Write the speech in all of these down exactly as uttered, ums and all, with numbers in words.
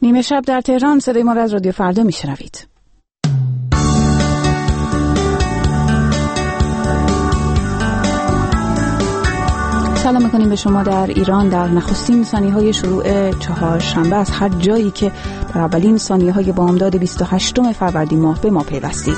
نیمه شب در تهران، صدای ما را از رادیو فردا میشنوید. سلام میکنیم به شما در ایران در نخستین ثانیه‌های شروع چهارشنبه از هر جایی که در اولین ثانیه‌های بامداد بیست و هشتم فروردین ماه به ما پیوستید.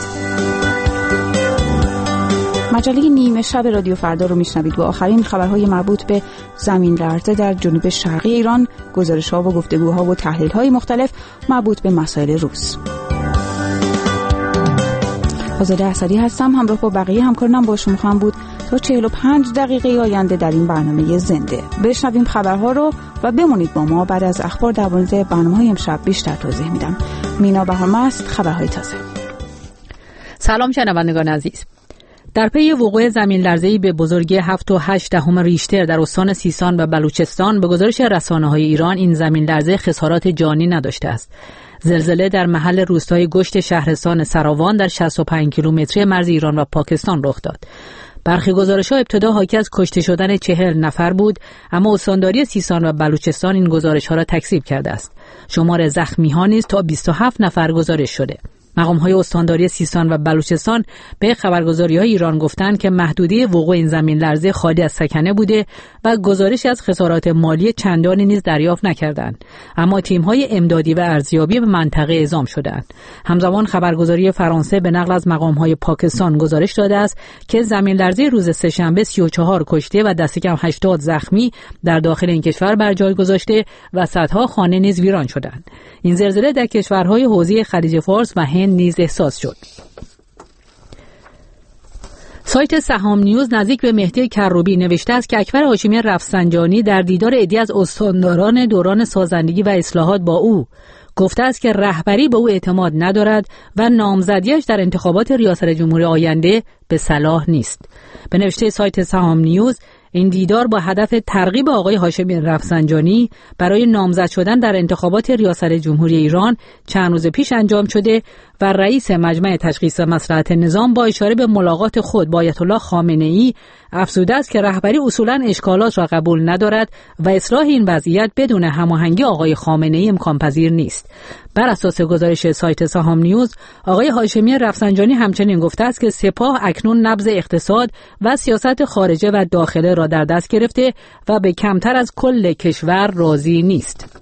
مجله نیمه شب رادیو فردا رو میشنوید با آخرین خبرهای مربوط به زمین لرزه در جنوب شرقی ایران، گزارش‌ها و گفتگوها و تحلیل‌های مختلف مربوط به مسائل روز. آزاده اسدی هستم، همراه با بقیه همکارانم با شما خواهم بود تا چهل و پنج دقیقه آینده در این برنامه زنده. بشنویم خبرها رو و بمونید با ما. بعد از اخبار در مورد برنامه‌های امشب بیشتر توضیح میدم. مینا بهارمست، خبرهای تازه. سلام شنوندگان عزیز. در پی وقوع زمین لرزه‌ای به بزرگی هفت و هشت دهم ریشتر در استان سیستان و بلوچستان، به گزارش رسانه‌های ایران این زمین لرزه خسارات جانی نداشته است. زلزله در محل روستای گشت شهرستان سراوان در شصت و پنج کیلومتری مرز ایران و پاکستان رخ داد. برخی گزارش‌ها ابتدا حاکی از کشته شدن چهل نفر بود، اما استانداری سیستان و بلوچستان این گزارش‌ها را تکذیب کرده است. شمار زخمی‌ها نیز تا بیست و هفت نفر گزارش شده. مقام‌های استانداری سیستان و بلوچستان به خبرگزاری‌های ایران گفتند که محدوده وقوع این زمین لرزه خالی از سکنه بوده و گزارشی از خسارات مالی چندانی نیز دریافت نکردند، اما تیم‌های امدادی و ارزیابی به منطقه اعزام شدند. همزمان خبرگزاری فرانسه به نقل از مقام‌های پاکستان گزارش داده است که زمین لرزه روز سه‌شنبه سی و چهار کشته و دست کم هشتاد زخمی در داخل این کشور بر جای گذاشته و صدها خانه نیز ویران شدند. این زلزله در کشورهای حوزه خلیج فارس و هند نیز احساس شد. سایت سهام نیوز نزدیک به مهدی کروبی نوشته است که اکبر هاشمی رفسنجانی در دیدار عده‌ای از استانداران دوران سازندگی و اصلاحات با او گفته است که رهبری به او اعتماد ندارد و نامزدیش در انتخابات ریاست جمهوری آینده به صلاح نیست. به نوشته سایت سهام نیوز، این دیدار با هدف ترغیب آقای هاشمی رفسنجانی برای نامزد شدن در انتخابات ریاست جمهوری ایران چند روز پیش انجام شده و رئیس مجمع تشخیص مصلحت نظام با اشاره به ملاقات خود با آیت الله خامنه‌ای افزوده است که رهبری اصولاً اشکالات را قبول ندارد و اصلاح این وضعیت بدون هماهنگی آقای خامنه‌ای امکان پذیر نیست. بر اساس گزارش سایت سهام نیوز، آقای هاشمی رفسنجانی همچنین گفته است که سپاه اکنون نبض اقتصاد و سیاست خارجه و داخله را در دست گرفته و به کمتر از کل کشور راضی نیست.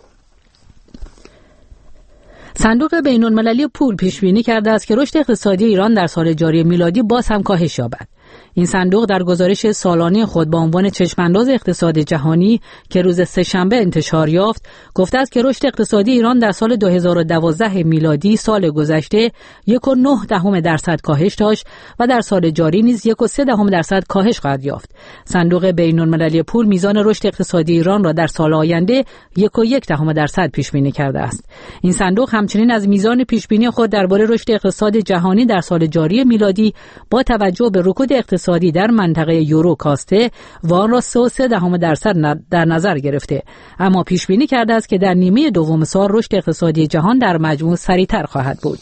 صندوق بین‌المللی پول پیش‌بینی کرده است که رشد اقتصادی ایران در سال جاری میلادی باز هم کاهش یابد. این صندوق در گزارش سالانه خود با عنوان چشمانداز اقتصاد جهانی که روز سه‌شنبه انتشار یافت، گفته است که رشد اقتصادی ایران در سال دو هزار و دوازده میلادی سال گذشته یک و نه دهم درصد کاهش داشت و در سال جاری نیز یک و سه دهم درصد کاهش خواهد یافت. صندوق بین‌المللی پول میزان رشد اقتصادی ایران را در سال آینده یک و یک دهم درصد پیش بینی کرده است. این صندوق همچنین از میزان پیش بینی خود درباره رشد اقتصاد جهانی در سال جاری میلادی با توجه به رکود اقتصادی در منطقه یورو کاسته و آن را سه و سه دهم درصد در نظر گرفته، اما پیش بینی کرده است که در نیمه دوم سال رشد اقتصادی جهان در مجموع سریعتر خواهد بود.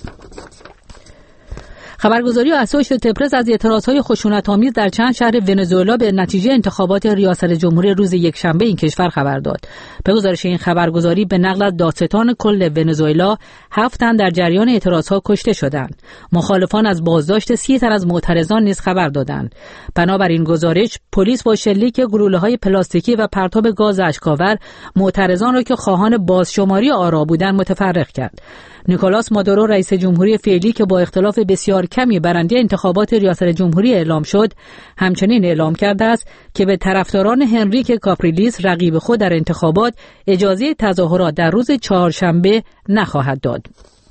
خبرگزاری اسوشییتد پرس از اعتراضهای خشونت‌آمیز در چند شهر ونزوئلا به نتیجه انتخابات ریاست جمهوری روز یکشنبه این کشور خبر داد. به گزارش این خبرگزاری به نقل از دادستان کل ونزوئلا، هفت تن در جریان اعتراضها کشته شدند. مخالفان از بازداشت سی تن از معترضان نیز خبر دادند. بنابراین گزارش، پلیس با شلیک گلوله‌های پلاستیکی و پرتاب گاز اشک‌آور معترضان را که خواهان بازشماری آرا بودند متفرق کرد. نیکولاس مادورو، رئیس جمهوری فعلی که با اختلاف بسیار کمی برنده انتخابات ریاست جمهوری اعلام شد، همچنین اعلام کرده است که به طرفداران هنریک کاپریلیس رقیب خود در انتخابات اجازه تظاهرات در روز چهارشنبه نخواهد داد.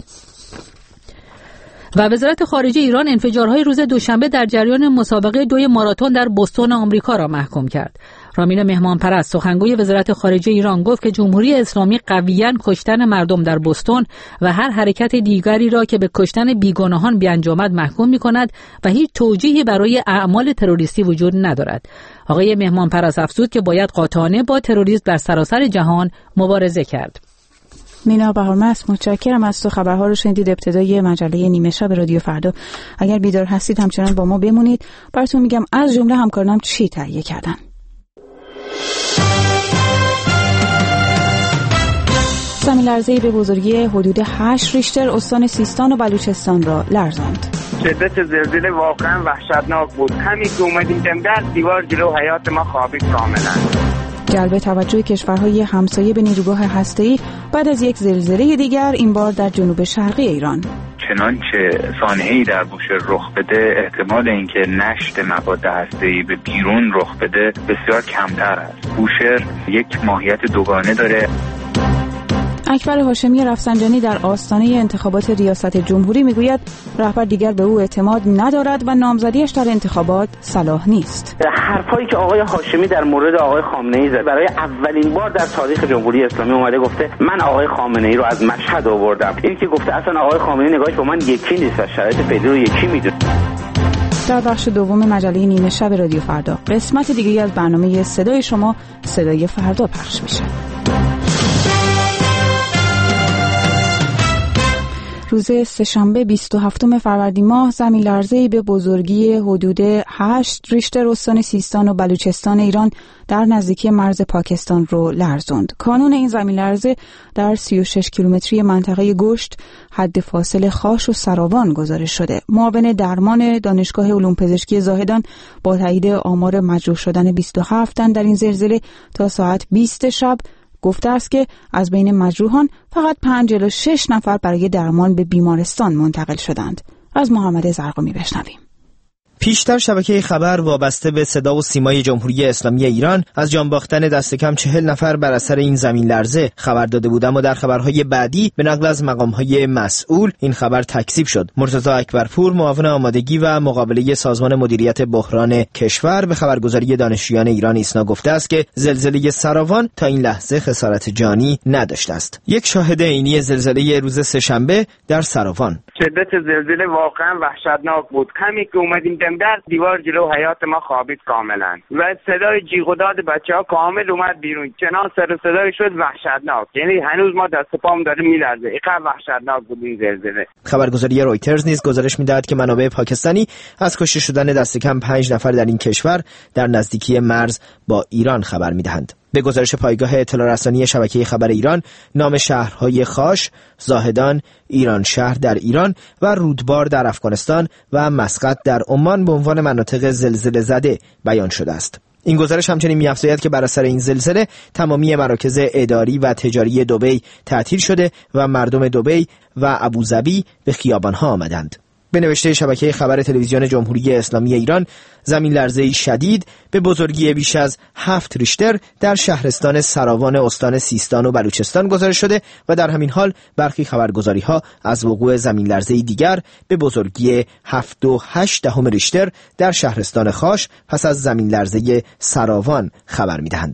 و وزارت خارجه ایران انفجارهای روز دوشنبه در جریان مسابقه دوی ماراتون در بوستون آمریکا را محکوم کرد. رامین مهمانپرست، سخنگوی وزارت خارجه ایران، گفت که جمهوری اسلامی قویاً کشتن مردم در بوستون و هر حرکت دیگری را که به کشتن بیگناهان بیانجامد محکوم می‌کند و هیچ توجیهی برای اعمال تروریستی وجود ندارد. آقای مهمانپرست افزود که باید قاطعانه با تروریسم در سراسر جهان مبارزه کرد. مینا بهارمست، متشکرم از تو. خبرها رو شنیدید، ابتدای مجله نیمه شب رادیو فردا. اگر بیدار هستید همچنان با ما بمونید. براتون میگم از جمله همکارانم چی تهیه کردن. زمین لرزه‌ای به بزرگی حدود هشت ریشتر استان سیستان و بلوچستان را لرزاند. شدت زلزله واقعا وحشتناک بود. همین که اومدیم دم دیوار جلو حیات ما خوابید کاملا. جلب توجه کشورهای همسایه به نیروگاه هسته‌ای بعد از یک زلزله دیگر، این بار در جنوب شرقی ایران. چنانچه سانحه‌ای در بوشهر رخ بده، احتمال اینکه نشت مواد هسته‌ای به بیرون رخ بده بسیار کمتر است. بوشهر یک ماهیت دوگانه داره. اکبر هاشمی رفسنجانی در آستانه انتخابات ریاست جمهوری میگوید رهبر دیگر به او اعتماد ندارد و نامزدیش در انتخابات صلاح نیست. حرفایی که آقای هاشمی در مورد آقای خامنه‌ای زد، برای اولین بار در تاریخ جمهوری اسلامی اومده گفته من آقای خامنه‌ای رو از مشهد آوردم. این که گفته اصلا آقای خامنه‌ای نگاهش با من یکی نیست و شرایط فعلی رو یکی میدونه. در بخش دوم مجله نیمه شب رادیو فردا قسمت دیگری از برنامه صدای شما، صدای فردا پخش میشه. روز سه‌شنبه بیست و هفتم فروردین ماه زمین لرزه‌ای به بزرگی حدود هشت ریشتر استان سیستان و بلوچستان ایران در نزدیکی مرز پاکستان رو لرزاند. کانون این زمین لرزه در سی و شش کیلومتری منطقه گشت حد فاصل خاش و سراوان گزارش شده. معاون درمان دانشگاه علوم پزشکی زاهدان با تایید آمار مجروح شدن بیست و هفت تن در این زلزله تا ساعت بیست شب گفته است که از بین مجروحان فقط پنج الی شش نفر برای درمان به بیمارستان منتقل شدند. از محمد زرقامی بشنویم. پیشتر شبکه خبر وابسته به صدا و سیمای جمهوری اسلامی ایران از جان باختن دست کم چهل نفر بر اثر این زمین لرزه خبر داده بود، اما در خبرهای بعدی به نقل از مقامهای مسئول این خبر تکذیب شد. مرتضی اکبرپور، معاون آمادگی و مقابله سازمان مدیریت بحران کشور، به خبرگزاری دانشجویان ایران ایسنا گفته است که زلزله سراوان تا این لحظه خسارت جانی نداشته است. یک شاهد عینی زلزله روز سه‌شنبه در سراوان. شدت زلزله واقعا وحشتناک بود. همین که اومدیم دم در دیوار جلو حیات ما خوابید کاملا و صدای جیغ و داد بچه‌ها کامل اومد بیرون. چنان سر و صدای شد وحشتناک، یعنی هنوز ما دست پام داره میلرزه. اینقدر وحشتناک بود این زلزله. خبرگزاری رویترز نیز گزارش میدهد که منابع پاکستانی از کشته شدن دست کم پنج نفر در این کشور در نزدیکی مرز با ایران خبر میدهند. به گزارش پایگاه اطلاع رسانی شبکه خبر ایران، نام شهرهای خاش، زاهدان، ایران شهر در ایران و رودبار در افغانستان و مسقط در عمان به عنوان مناطق زلزله زده بیان شده است. این گزارش همچنین می‌افزاید که بر اثر این زلزله تمامی مراکز اداری و تجاری دبی تعطیل شده و مردم دبی و ابوظبی به خیابان‌ها آمدند. به نوشته شبکه خبر تلویزیون جمهوری اسلامی ایران، زمین لرزه‌ای شدید به بزرگی بیش از هفت ریشتر در شهرستان سراوان استان سیستان و بلوچستان گزارش شده و در همین حال برخی خبرگزاری‌ها از وقوع زمین لرزه‌ای دیگر به بزرگی هفت و هشت دهم ریشتر در شهرستان خاش پس از زمین لرزه سراوان خبر می‌دهند.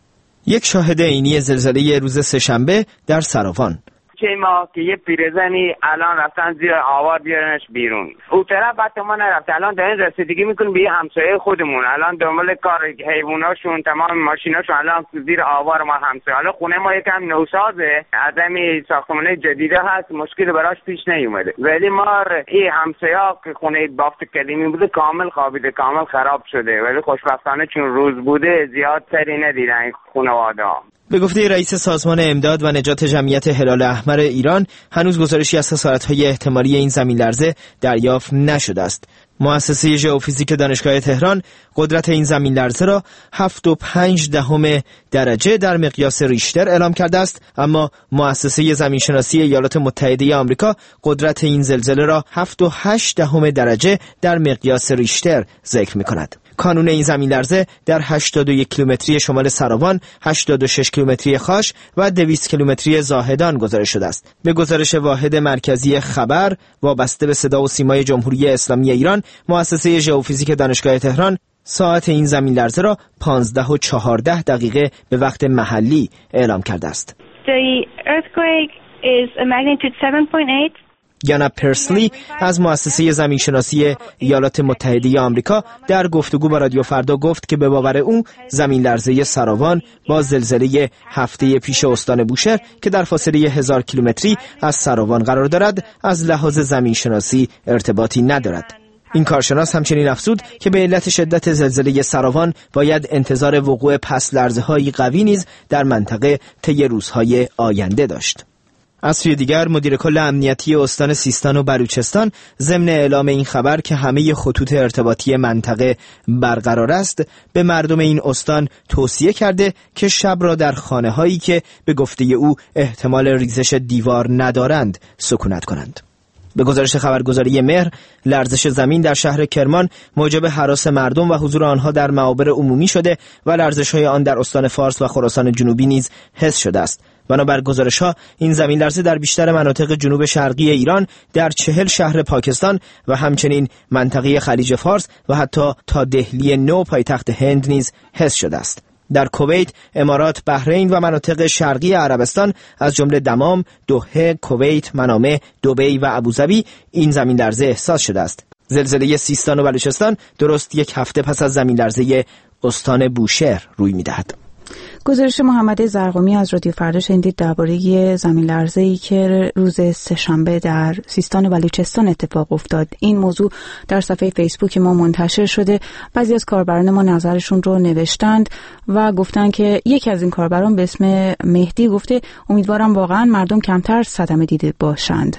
یک شاهد عینی زلزله روز سه‌شنبه در سراوان. چه ما که یه پیرزنی الان رفتن زیر آوار بیارنش بیرون، او طرف بعد ما نرفته، الان دارین رسیدگی میکنیم به همسایه خودمون، الان دنبال کار حیواناشون تمام ماشیناشون الان زیر آوار ما همسایه. حالا خونه ما یکم نوسازه، عدمی ساختمانه جدیده هست، مشکل براش پیش نیومده، ولی ما این همسایه ها که خونه بافت قدیمی بوده کامل خوابیده، کامل خراب شده، ولی خوشبختانه چون روز بوده زیاد سری ندیدن خانواده. به گفته رئیس سازمان امداد و نجات جمعیت هلال احمر ایران، هنوز گزارشی از خسارت‌های احتمالی این زمین لرزه دریافت نشده است. مؤسسه ژئوفیزیک دانشگاه تهران قدرت این زمین لرزه را هفت و پنج دهم درجه در مقیاس ریشتر اعلام کرده است، اما مؤسسه زمینشناسی ایالات متحده آمریکا قدرت این زلزله را هفت و هشت دهم درجه در مقیاس ریشتر ذکر می‌کند. کانون این زمین لرزه در هشتاد و یک کیلومتری شمال سراوان، هشتاد و شش کیلومتری خاش و دویست کیلومتری زاهدان گزارش شده است. به گزارش واحد مرکزی خبر وابسته به صدا و سیمای جمهوری اسلامی ایران، مؤسسه ژئوفیزیک دانشگاه تهران ساعت این زمین لرزه را پانزده و چهارده دقیقه به وقت محلی اعلام کرده است. The earthquake is a magnitude seven point eight. یانا پرسلی از مؤسسه زمینشناسی ایالات متحده آمریکا در گفتگو با رادیو فردا گفت که به باور او زمین لرزه سراوان با زلزله هفته پیش استان بوشهر که در فاصله هزار کیلومتری از سراوان قرار دارد از لحاظ زمینشناسی ارتباطی ندارد. این کارشناس همچنین افزود که به علت شدت زلزله سراوان باید انتظار وقوع پس لرزه‌های قوی نیز در منطقه طی روزهای آینده داشت. از سوی دیگر مدیر کل امنیتی استان سیستان و بلوچستان ضمن اعلام این خبر که همه خطوط ارتباطی منطقه برقرار است به مردم این استان توصیه کرده که شب را در خانه‌هایی که به گفته او احتمال ریزش دیوار ندارند سکونت کنند. به گزارش خبرگزاری مهر، لرزش زمین در شهر کرمان موجب هراس مردم و حضور آنها در معابر عمومی شده و لرزش‌های آن در استان فارس و خراسان جنوبی نیز حس شده است. بنابر گزارش‌ها این زمین لرزه در بیشتر مناطق جنوب شرقی ایران، در چهل شهر پاکستان و همچنین منطقه خلیج فارس و حتی تا دهلی نو پایتخت هند نیز حس شده است. در کویت، امارات، بحرین و مناطق شرقی عربستان از جمله دمام، دوحه، کویت، منامه، دبی و ابوظبی این زمین لرزه احساس شده است. زلزله سیستان و بلوچستان درست یک هفته پس از زمین لرزه استان بوشهر روی می‌دهد. گزارش محمد زرقامی از رادیو فردا شنیدید درباره زمین لرزه‌ای که روز سه‌شنبه در سیستان و بلوچستان اتفاق افتاد. این موضوع در صفحه فیسبوک ما منتشر شده. بعضی از کاربران ما نظرشون رو نوشتند و گفتن که یکی از این کاربران به اسم مهدی گفته امیدوارم واقعا مردم کمتر صدمه دیده باشند.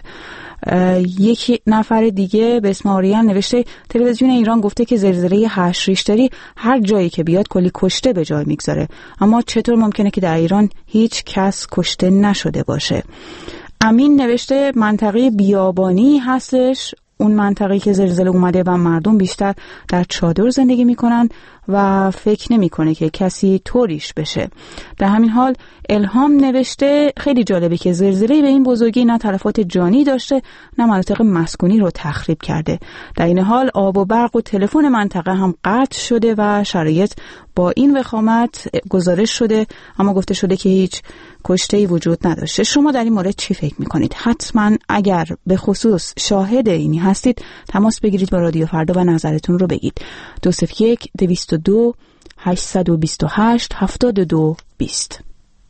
یک نفر دیگه به اسم آریان نوشته تلویزیون ایران گفته که زلزله هشت ریشتری هر جایی که بیاد کلی کشته به جای میگذاره، اما چطور ممکنه که در ایران هیچ کس کشته نشده باشه؟ امین نوشته منطقه بیابانی هستش، اون منطقه‌ای که زلزله اومده و مردم بیشتر در چادر زندگی میکنن و فکر نمیکنه که کسی طوریش بشه. در همین حال الهام نوشته خیلی جالبه که زلزله به این بزرگی نه تلفات جانی داشته نه مناطق مسکونی رو تخریب کرده. در این حال آب و برق و تلفن منطقه هم قطع شده و شرایط با این وخامت گزارش شده، اما گفته شده که هیچ کشته‌ای وجود نداشته. شما در این مورد چی فکر میکنید؟ حتما اگر به خصوص شاهد اینی هستید تماس بگیرید با رادیو فردا و نظرتون رو بگید. دو صفر یک دویست و دو هشتصد و بیست و هشت هفتاد و دو بیست.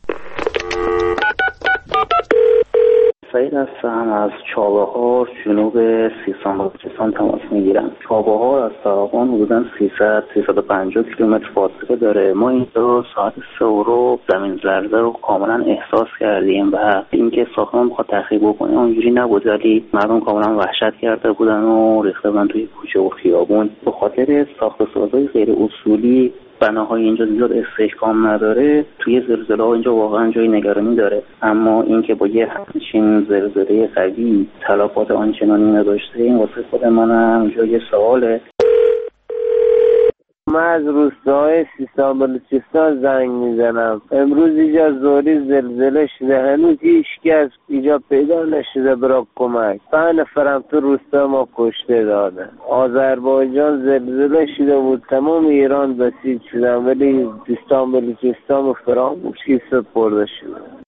سعید هستم از چابهار جنوب سیستان و بلوچستان تماس میگیرم. چابهار از سراغان حدوداً سیصد سیصد و پنجاه کیلومتر فاصله داره. ما اینجا ساعت سه و ربع زمین لرزه رو کاملا احساس کردیم و اینکه ساختمان بخواد تخریب بکنه اونجوری نبود، ولی مردم کاملا وحشت کرده بودن و ریخته بودن توی کوچه و خیابون. به خاطر ساخت و سازهای غیر اصولی بناهای اینجا زیاد استحکام نداره، توی زلزله ها اینجا واقعا جای نگرانی داره. اما اینکه با یه همچین زلزله قوی تلفات آنچنانی نداشته، این واسه خود منم جای سواله. من از روستاهای سیستان بلوچستان زنگ میزنم. امروز اینجا زوری زلزله شده، هنوز هیچ کس اینجا پیدا نشده برای کمک. پنج نفرم تو روستا ما کشته دادن. آذربایجان زلزله شده بود، تمام ایران بسیج شدن، ولی سیستان بلوچستان و فراموشی سپرده شده.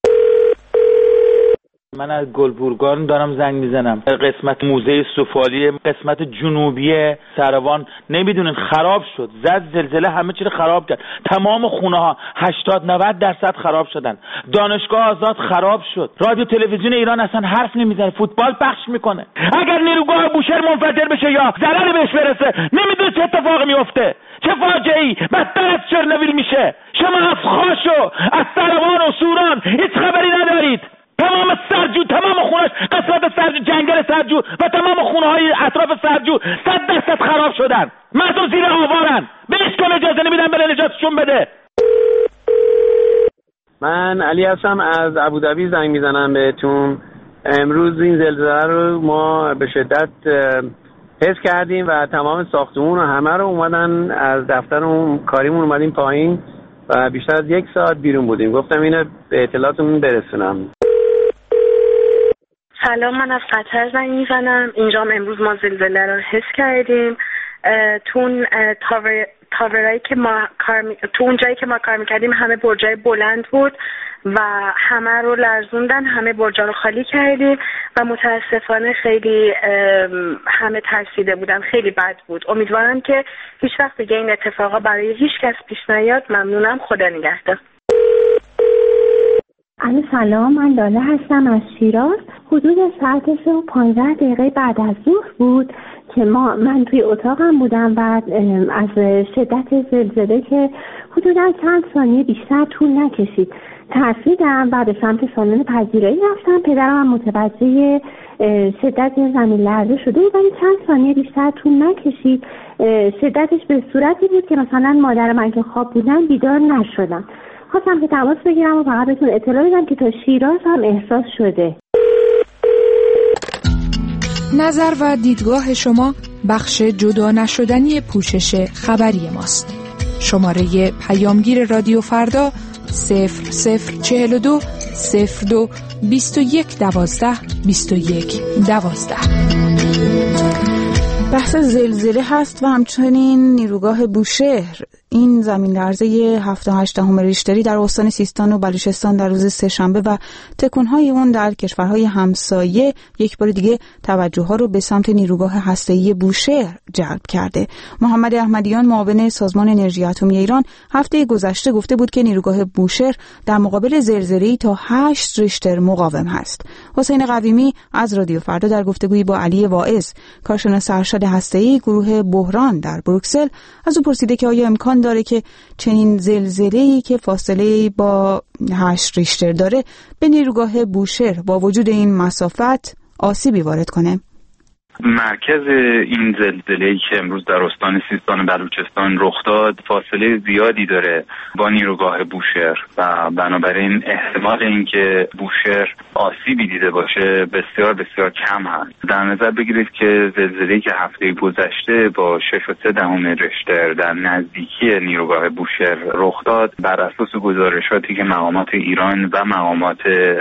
من از گلبورگان دارم زنگ میزنم. قسمت موزه سفالی قسمت جنوبی سروان نمیدونین خراب شد، زد زلزله همه چی رو خراب کرد. تمام خونه ها هشتاد نود درصد خراب شدن. دانشگاه آزاد خراب شد. رادیو تلویزیون ایران اصلا حرف نمیزنه، فوتبال پخش میکنه. اگر نیروگاه بوشهر منفجر بشه یا ضرری بهش برسه نمیدونه چه اتفاقی میفته. چه فاجعه‌ای بدتر از چرنویل میشه. شما از خاشو از سروان و سوران هیچ خبری ندارید. تمام سرجو، تمام خونه‌اش، قسمت سرجو، جنگل سرجو و تمام خونه‌های اطراف سرجو صد درصد خراب شدن. مردم زیر آوارن. بهش کم اجازه نمیدن بره نجاتشون بده. من علی هستم از ابوظبی زنگ میزنم بهتون. امروز این زلزله رو ما به شدت حس کردیم و تمام ساختمون و همه رو اومدن از دفترمون کاریمون اومدیم پایین و بیشتر از یک ساعت بیرون بودیم. گفتم اینو به اطلاعاتمون برسونم. سلام، من از قطر زنگ میزنم. اینجا هم امروز ما زلزله رو حس کردیم. تو اون تاور تاورایی که ما کار می... تو اون جایی که ما کار میکردیم همه برجای بلند بود و همه رو لرزوندن، همه برجا رو خالی کردیم و متاسفانه خیلی همه ترسیده بودن، خیلی بد بود. امیدوارم که هیچ وقت دیگه این اتفاقا برای هیچ کس پیش نیاد. ممنونم، خدا نگهدار. الو سلام، من لاله هستم از شیراز. حدود ساعت سه و پانزده دقیقه بعد از ظهر بود که ما من توی اتاقم بودم و از شدت زلزله که حدودا چند ثانیه بیشتر طول نکشید ترسیدم و به سمت سالن پذیرایی رفتم. پدرم هم متوجه شدت زمین لرزه شده بود ولی چند ثانیه بیشتر طول نکشید. شدتش به صورتی بود که مثلا مادر من که خواب بودن بیدار نشدن. خواستم که تماس بگیرم و فقط بهتون اطلاع بدم که تا شیراز هم احساس شده. نظر و دیدگاه شما بخش جدا نشدنی پوشش خبری ماست. شماره پیامگیر رادیو فردا صفر صفر چهل و دو صفر دو بیست و یک دوازده بیست و یک دوازده. بحث زلزله هست و همچنین نیروگاه بوشهر. این زمین لرزه هفت و هشت دهم ریشتری در استان سیستان و بلوچستان در روز سه‌شنبه و تکون‌های اون در کشورهای همسایه یک بار دیگه توجه‌ها رو به سمت نیروگاه هسته‌ای بوشهر جلب کرده. محمد احمدیان معاون سازمان انرژی اتمی ایران هفته گذشته گفته بود که نیروگاه بوشهر در مقابل زلزله‌ای تا هشت ریشتر مقاوم هست. حسین قویمی از رادیو فردا در گفتگویی با علی واعظ کارشناس ارشد هسته‌ای گروه بحران در بروکسل از او پرسیده که آیا امکان داره که چنین زلزله‌ای که فاصله با هشت ریشتر داره به نیروگاه بوشهر با وجود این مسافت آسیبی وارد کنه؟ مرکز این زلزله‌ای که امروز در استان سیستان و بلوچستان رخ داد فاصله زیادی داره با نیروگاه بوشهر و بنابراین احتمال اینکه بوشهر آسیبی دیده باشه بسیار بسیار کم هست. در نظر بگیرید که زلزله‌ای که هفته گذشته با شش و سه دهم ریشتر در نزدیکی نیروگاه بوشهر رخ داد بر اساس گزارشاتی که مقامات ایران و مقامات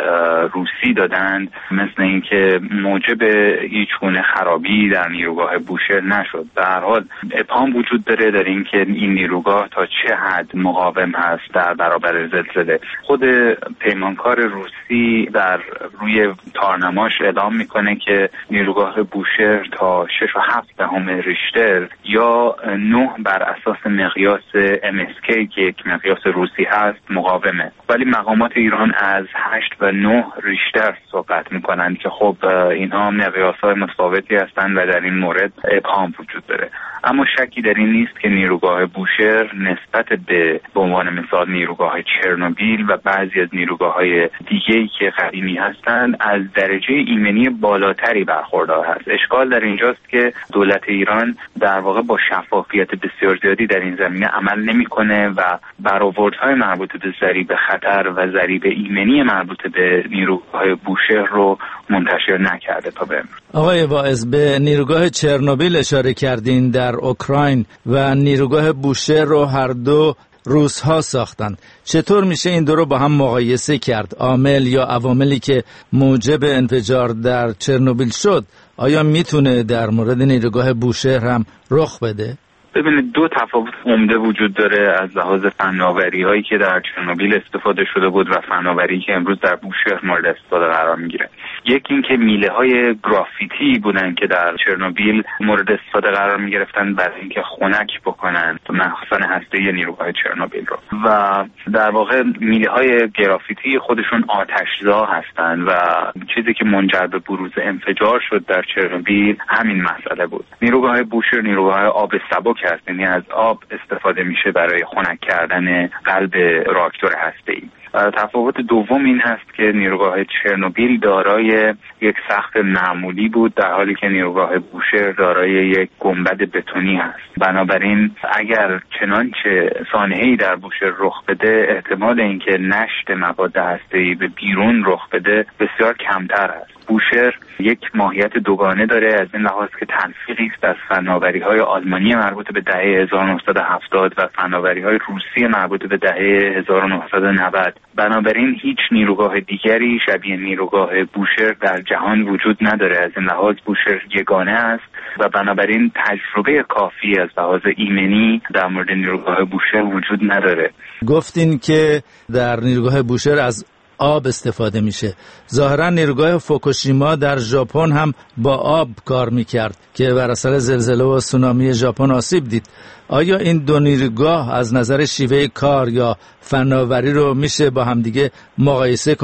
روسی دادند مثل اینکه موجب هیچ گونه خرابی در نیروگاه بوشهر نشد. در هر حال ابهام وجود داره در اینکه این نیروگاه تا چه حد مقاوم هست در برابر زلزله. خود پیمانکار روسی در روی تارنماش اعلام میکنه که نیروگاه بوشهر تا شش و هفت دهم ریشتر یا نه بر اساس مقیاس ام اس کی که یک مقیاس روسی هست مقاومه، ولی مقامات ایران از هشت و نه ریشتر صحبت میکنن که خب اینها مقیاس‌های متفاوتی هستند و در این مورد ابهام وجود داره. اما شکی در این نیست که نیروگاه بوشهر نسبت به به عنوان مثال نیروگاه چرنوبیل و بعضی از نیروگاه‌های دیگه‌ای که قدیمی هستند از درجه ایمنی بالاتری برخوردار هست. اشکال در اینجاست که دولت ایران در واقع با شفافیت بسیار زیادی در این زمینه عمل نمی‌کنه و برآوردهای مربوط به ضریب خطر و ضریب ایمنی مربوط به نیروگاه بوشهر رو منتشر نکرده تا به امروز. آقای واعظ، به نیروگاه چرنوبیل اشاره کردین در اوکراین و نیروگاه بوشهر رو هر دو روس‌ها ساختند. چطور میشه این دو رو با هم مقایسه کرد؟ عامل یا عواملی که موجب انفجار در چرنوبیل شد آیا میتونه در مورد نیروگاه بوشهر هم رخ بده؟ ببینید دو تفاوت عمده وجود داره از لحاظ فناوری هایی که در چرنوبیل استفاده شده بود و فناوری که امروز در بوشهر مورد استفاده قرار میگیره. یکی این که میله های گرافیتی بودن که در چرنوبیل مورد استفاده قرار میگرفتن برای اینکه خنک بکنن مخزن هسته نیروگاه چرنوبیل رو و در واقع میله های گرافیتی خودشون آتشزا هستند و چیزی که منجر به بروز انفجار شد در چرنوبیل همین مسئله بود. نیروگاه بوشهر نیروگاه آب سبک هست، یعنی از آب استفاده میشه برای خنک کردن قلب راکتور هسته‌ای. تفاوت دوم این هست که نیروگاه چرنوبیل دارای یک سقف معمولی بود در حالی که نیروگاه بوشهر دارای یک گنبد بتونی هست. بنابراین اگر چنانچه سانحه‌ای در بوشهر رخ بده احتمال اینکه نشت مواد هسته‌ای به بیرون رخ بده بسیار کمتر است. بوشهر یک ماهیت دوگانه داره از این لحاظ که تلفیقی است از فناوری‌های آلمانی مربوط به دهه هزار و نهصد و هفتاد و فناوری‌های روسی مربوط به دهه هزار و نهصد و نود. بنابراین هیچ نیروگاه دیگری شبیه نیروگاه بوشهر در جهان وجود نداره. از این لحاظ بوشهر یگانه است و بنابراین تجربه کافی از لحاظ ایمنی در مورد نیروگاه بوشهر وجود نداره. گفتین که در نیروگاه بوشهر از آب استفاده میشه. ظاهرا نیروگاه فوکوشیما در ژاپن هم با آب کار میکرد که بر اثر زلزله و سونامی ژاپن آسیب دید. آیا این دو نیروگاه از نظر شیوه کار یا فناوری رو میشه با همدیگه مقایسه کنیم؟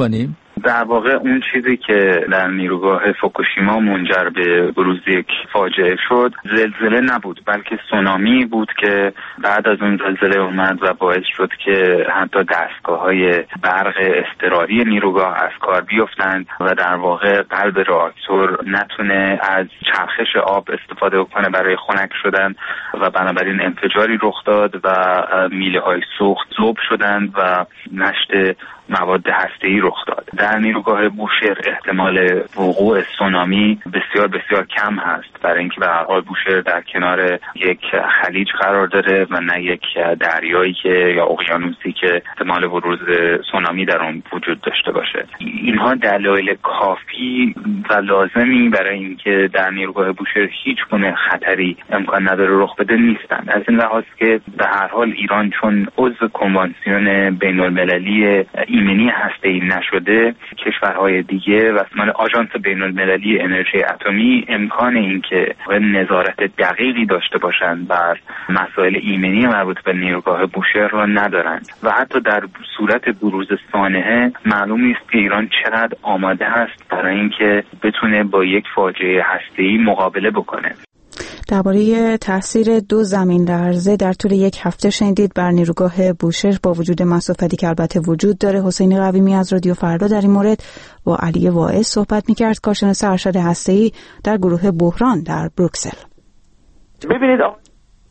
در واقع اون چیزی که در نیروگاه فوکوشیما منجر به بروز یک فاجعه شد زلزله نبود، بلکه سونامی بود که بعد از اون زلزله اومد و باعث شد که حتی دستگاه‌های برق اضطراری نیروگاه از کار بیفتند و در واقع قلب راکتور نتونه از چرخش آب استفاده کنه برای خنک شدن و بنابراین انفجاری رخ داد و میله‌های سوخت ذوب شدند و نشت مواد هسته‌ای رخ داد. در نیروگاه بوشهر احتمال وقوع سونامی بسیار بسیار کم هست، برای اینکه به هر حال بوشهر در کنار یک خلیج قرار داره و نه یک دریایی که یا اقیانوسی که احتمال بروز سونامی در اون وجود داشته باشه. اینها دلایل کافی و لازمی برای اینکه در نیروگاه بوشهر هیچ گونه خطری امکان نداره رخ بده نیستند. از این لحاظ که به هر حال ایران چون عضو کنوانسیون بین‌المللی ایمنی هسته‌ای نشده، کشورهای دیگه و مثلا آژانس بین‌المللی انرژی اتمی امکان این که نظارت دقیقی داشته باشند بر مسائل ایمنی مربوط به نیروگاه بوشهر را ندارند و حتی در صورت بروز سانحه معلوم نیست که ایران چقدر آماده است برای اینکه بتونه با یک فاجعه هسته‌ای مقابله بکنه. درباره تاثیر دو زمین لرزه در طول یک هفته شنیدید بر نیروگاه بوشهر با وجود مسافتی که البته وجود داره. حسین قویمی از رادیو فردا در این مورد با علی واعظ صحبت می‌کرد، کارشناس ارشد هسته‌ای در گروه بحران در بروکسل. ببینید آقا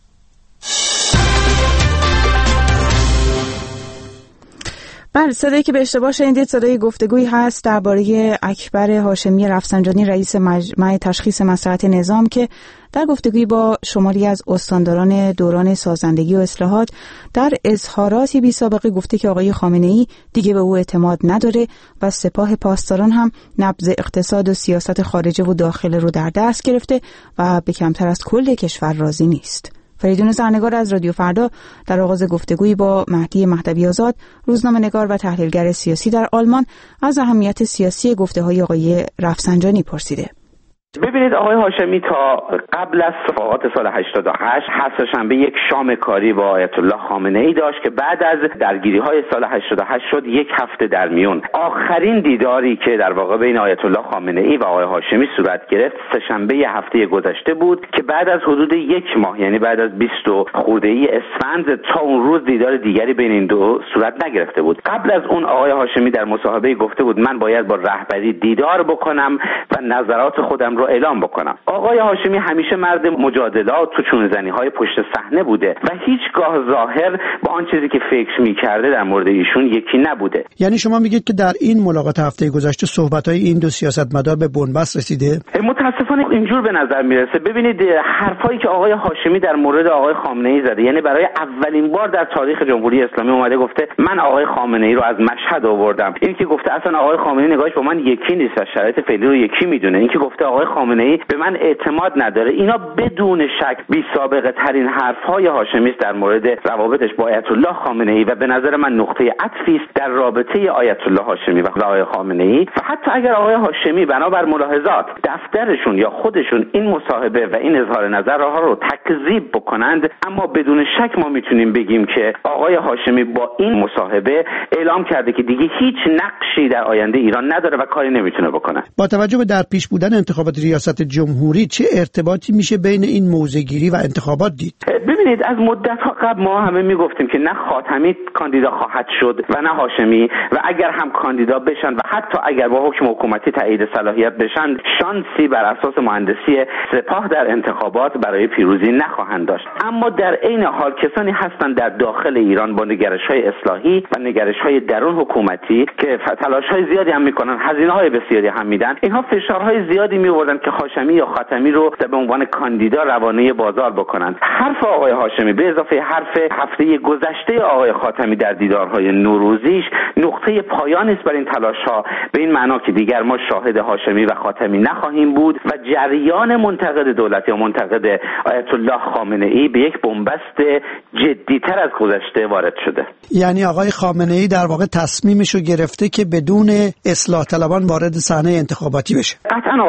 بله، صدایی که به اشتباه شنیدید صدای گفتگویی هست درباره اکبر هاشمی رفسنجانی رئیس مجمع تشخیص مصلحت نظام که در گفتگویی با شماری از استانداران دوران سازندگی و اصلاحات در اظهاراتی بی سابقه گفته که آقای خامنه‌ای دیگه به او اعتماد نداره و سپاه پاسداران هم نبض اقتصاد و سیاست خارجه و داخل رو در دست گرفته و به کمتر از کل کشور راضی نیست. فریدون زرنگار از رادیو فردا در آغاز گفتگویی با مهدی مهدوی آزاد، روزنامه‌نگار و تحلیلگر سیاسی در آلمان، از اهمیت سیاسی گفته‌های آقای رفسنجانی پرسیده. ببینید آقای هاشمی تا قبل از صفحات سال هشتاد و هشت هر شنبه یک شام کاری با آیت الله خامنه ای داشت که بعد از درگیری های سال هشتاد و هشت شد یک هفته در میون. آخرین دیداری که در واقع بین آیت الله خامنه ای و آقای هاشمی صورت گرفت سه شنبه هفته گذشته بود که بعد از حدود یک ماه، یعنی بعد از بیست و خورده ای اسفند، تا اون روز دیدار دیگری بین این دو صورت نگرفته بود. قبل از اون آقای هاشمی در مصاحبه گفته بود من باید با رهبری دیدار بکنم و نظرات خودم رو اعلام بکنم. آقای هاشمی همیشه مرد مجادلات و چون‌زنی‌های پشت صحنه بوده و هیچگاه ظاهر با آن چیزی که فکر می‌کرده در مورد ایشون یکی نبوده. یعنی شما میگید که در این ملاقات هفته گذشته صحبت‌های این دو سیاستمدار به بنبست رسیده؟ متاسفانه اینجور به نظر میرسه. ببینید حرفایی که آقای هاشمی در مورد آقای خامنه‌ای زده، یعنی برای اولین بار در تاریخ جمهوری اسلامی اومده گفته من آقای خامنه‌ای رو از مشهد آوردم. این که گفته اصلا آقای خامنه‌ای نگاهش با من یکی نیست و شرایط فعلی رو یکی میدونه. این که گفته آقای خامنه‌ای به من اعتماد نداره، اینا بدون شک بی سابقه ترین حرف‌های هاشمی است در مورد روابطش با آیت الله خامنه‌ای و به نظر من نقطه عطفی است در رابطه آیت الله هاشمی و آقای خامنه‌ای. و حتی اگر آقای هاشمی بنابر ملاحظات دفترشون یا خودشون این مصاحبه و این اظهار نظرها رو تکذیب بکنند، اما بدون شک ما میتونیم بگیم که آقای هاشمی با این مصاحبه اعلام کرده که دیگه هیچ نقشی در آینده ایران نداره و کاری نمیتونه بکنه. با توجه به در پیش بودن انتخابات ریاست جمهوری چه ارتباطی میشه بین این موضع‌گیری و انتخابات دید؟ ببینید از مدت‌ها قبل ما همه میگفتیم که نه خاتمی کاندیدا خواهد شد و نه هاشمی، و اگر هم کاندیدا بشن و حتی اگر با حکم حکومتی تایید صلاحیت بشن، شانسی بر اساس مهندسی سپاه در انتخابات برای پیروزی نخواهند داشت. اما در عین حال کسانی هستند در داخل ایران با نگرش‌های اصلاحی و نگرش‌های درون حکومتی که تلاش‌های زیادی هم میکنن، هزینه‌های بسیاری هم میدن. اینها فشارهای زیادی میوردن که هاشمی یا خاتمی رو به عنوان کاندیدا روانه بازار بکنن. حرف آقای هاشمی به اضافه حرف هفته گذشته آقای خاتمی در دیدارهای نوروزیش نقطه پایانی است بر این تلاش‌ها، به این معنا که دیگر ما شاهد هاشمی و خاتمی نخواهیم بود و جریان منتقد دولت یا منتقد آیت الله خامنه‌ای به یک بنبست جدی‌تر از گذشته وارد شده. یعنی آقای خامنه‌ای در واقع تصمیمش رو گرفته که بدون اصلاح طلبان وارد صحنه انتخاباتی بشه. قطعاً آقای خامنه‌ای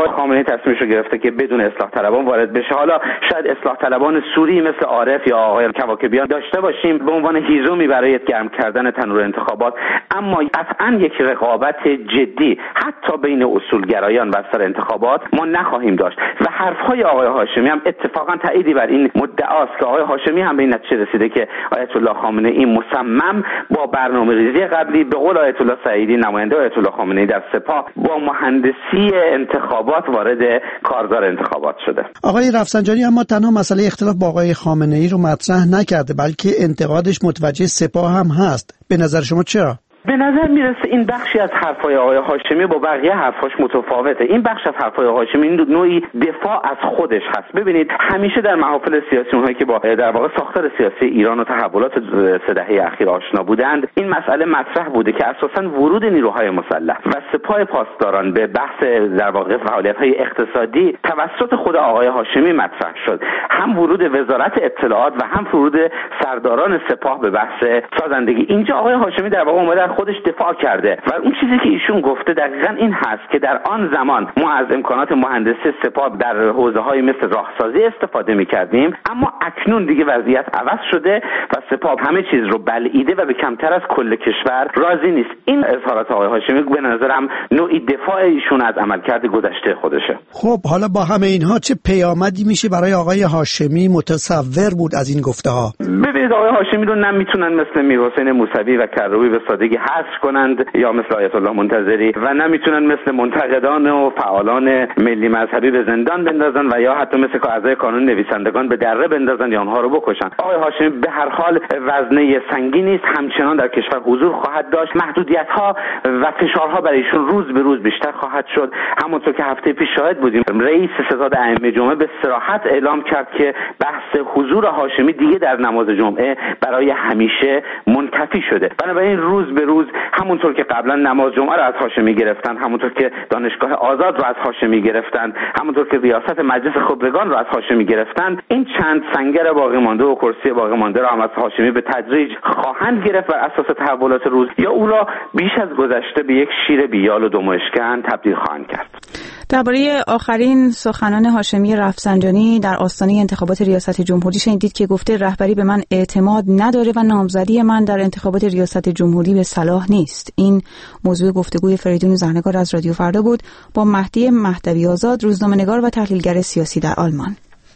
تصمیمش رو گرفته که بدون اصلاح طلبان وارد بشه. حالا شاید اصلاح طلبان سوری مثل عارف یا آقای کواکبیان داشته باشیم به عنوان هیزومی برای گرم کردن تنور انتخابات، اما قطعا یک رقابت جدی حتی بین اصولگرایان و سر انتخابات ما نخواهیم داشت. و حرفهای آقای هاشمی هم اتفاقا تاییدی بر این مدعاست که آقای هاشمی هم به این نتیجه رسیده که آیت الله خامنه ای مصمم با برنامه‌ریزی قبلی به قول آیت الله سعیدی نماینده آیت الله خامنه ای در سپاه با مهندسی انتخابات وارد کارزار انتخابات شده. آقای رفسنجانی اما تنها مسئله اختلاف با آقای خامنه ای رو مطرح نکرده، بلکه انتقادش متوجه سپاه هم هست. به نظر شما چرا؟ به نظر میرسه این بخشی از حرفای آقای هاشمی با بقیه حرفاش متفاوته. این بخش از حرفای هاشمی این نوعی دفاع از خودش هست. ببینید همیشه در محافل سیاسی اونهایی که با در واقع ساختار سیاسی ایران و تحولات سه دهه اخیر آشنا بودند، این مسئله مطرح بوده که اساساً ورود نیروهای مسلح و سپاه پاسداران به بحث در واقع فعالیت‌های اقتصادی توسط خود آقای هاشمی مطرح شد. هم ورود وزارت اطلاعات و هم ورود سرداران سپاه به بحث سازندگی. اینجا آقای هاشمی در واقع اومده خودش دفاع کرده و اون چیزی که ایشون گفته دقیقاً این هست که در آن زمان ما از امکانات مهندسی سپاه در حوزه‌های مثل راهسازی استفاده می‌کردیم، اما اکنون دیگه وضعیت عوض شده و سپاه همه چیز رو بلعیده و به کمتر از کل کشور راضی نیست. این اظهارات آقای هاشمی به نظرم نوعی دفاع ایشون از عملکرد گذشته خودشه. خب حالا با همه اینها چه پیامدی میشه برای آقای هاشمی متصور بود از این گفته‌ها؟ ببینید آقای هاشمی رو نمیتونن مثل میرحسین موسوی و کروبی به سادگی حذف کنند یا مثل آیت الله منتظری و نمیتونن مثل منتقدان و فعالان ملی مذهبی به زندان بندازن و یا حتی مثل اعضای کانون نویسندگان به دره بندازن یا آنها رو بکشن. آقای هاشمی به هر حال وزنه سنگینی است، همچنان در کشور حضور خواهد داشت. محدودیت‌ها و فشارها برای ایشون روز به روز بیشتر خواهد شد. همونطور که هفته پیش شاهد بودیم رئیس ستاد ائمه جمعه به صراحت اعلام کرد که بحث حضور هاشمی دیگه در نماز جمعه برای همیشه منتفی شده. بنابراین روز به روز همونطور که قبلا نماز جمعه رو از هاشمی گرفتن، همونطور که دانشگاه آزاد رو از هاشمی گرفتن، همونطور که ریاست مجلس خبرگان رو از هاشمی گرفتن، این چند سنگر باقی مانده و کرسی باقی مانده رو هم از هاشمی به تدریج خواهند گرفت بر اساس تحولات روز یا او را بیش از گذشته به یک شیر بیال و دو مشکن تبدیل خواهند کرد. درباره آخرین سخنان هاشمی رفسنجانی در آستانه انتخابات ریاست جمهوری شنیدید که گفته رهبری به من اعتماد نداره و نامزدی من در انتخابات ریاست جمهوری به صلاح نیست. این موضوع گفتگوی فریدون زرنگار از رادیو فردا بود با مهدی مهدوی آزاد، روزنامه‌نگار و تحلیلگر سیاسی در آلمان.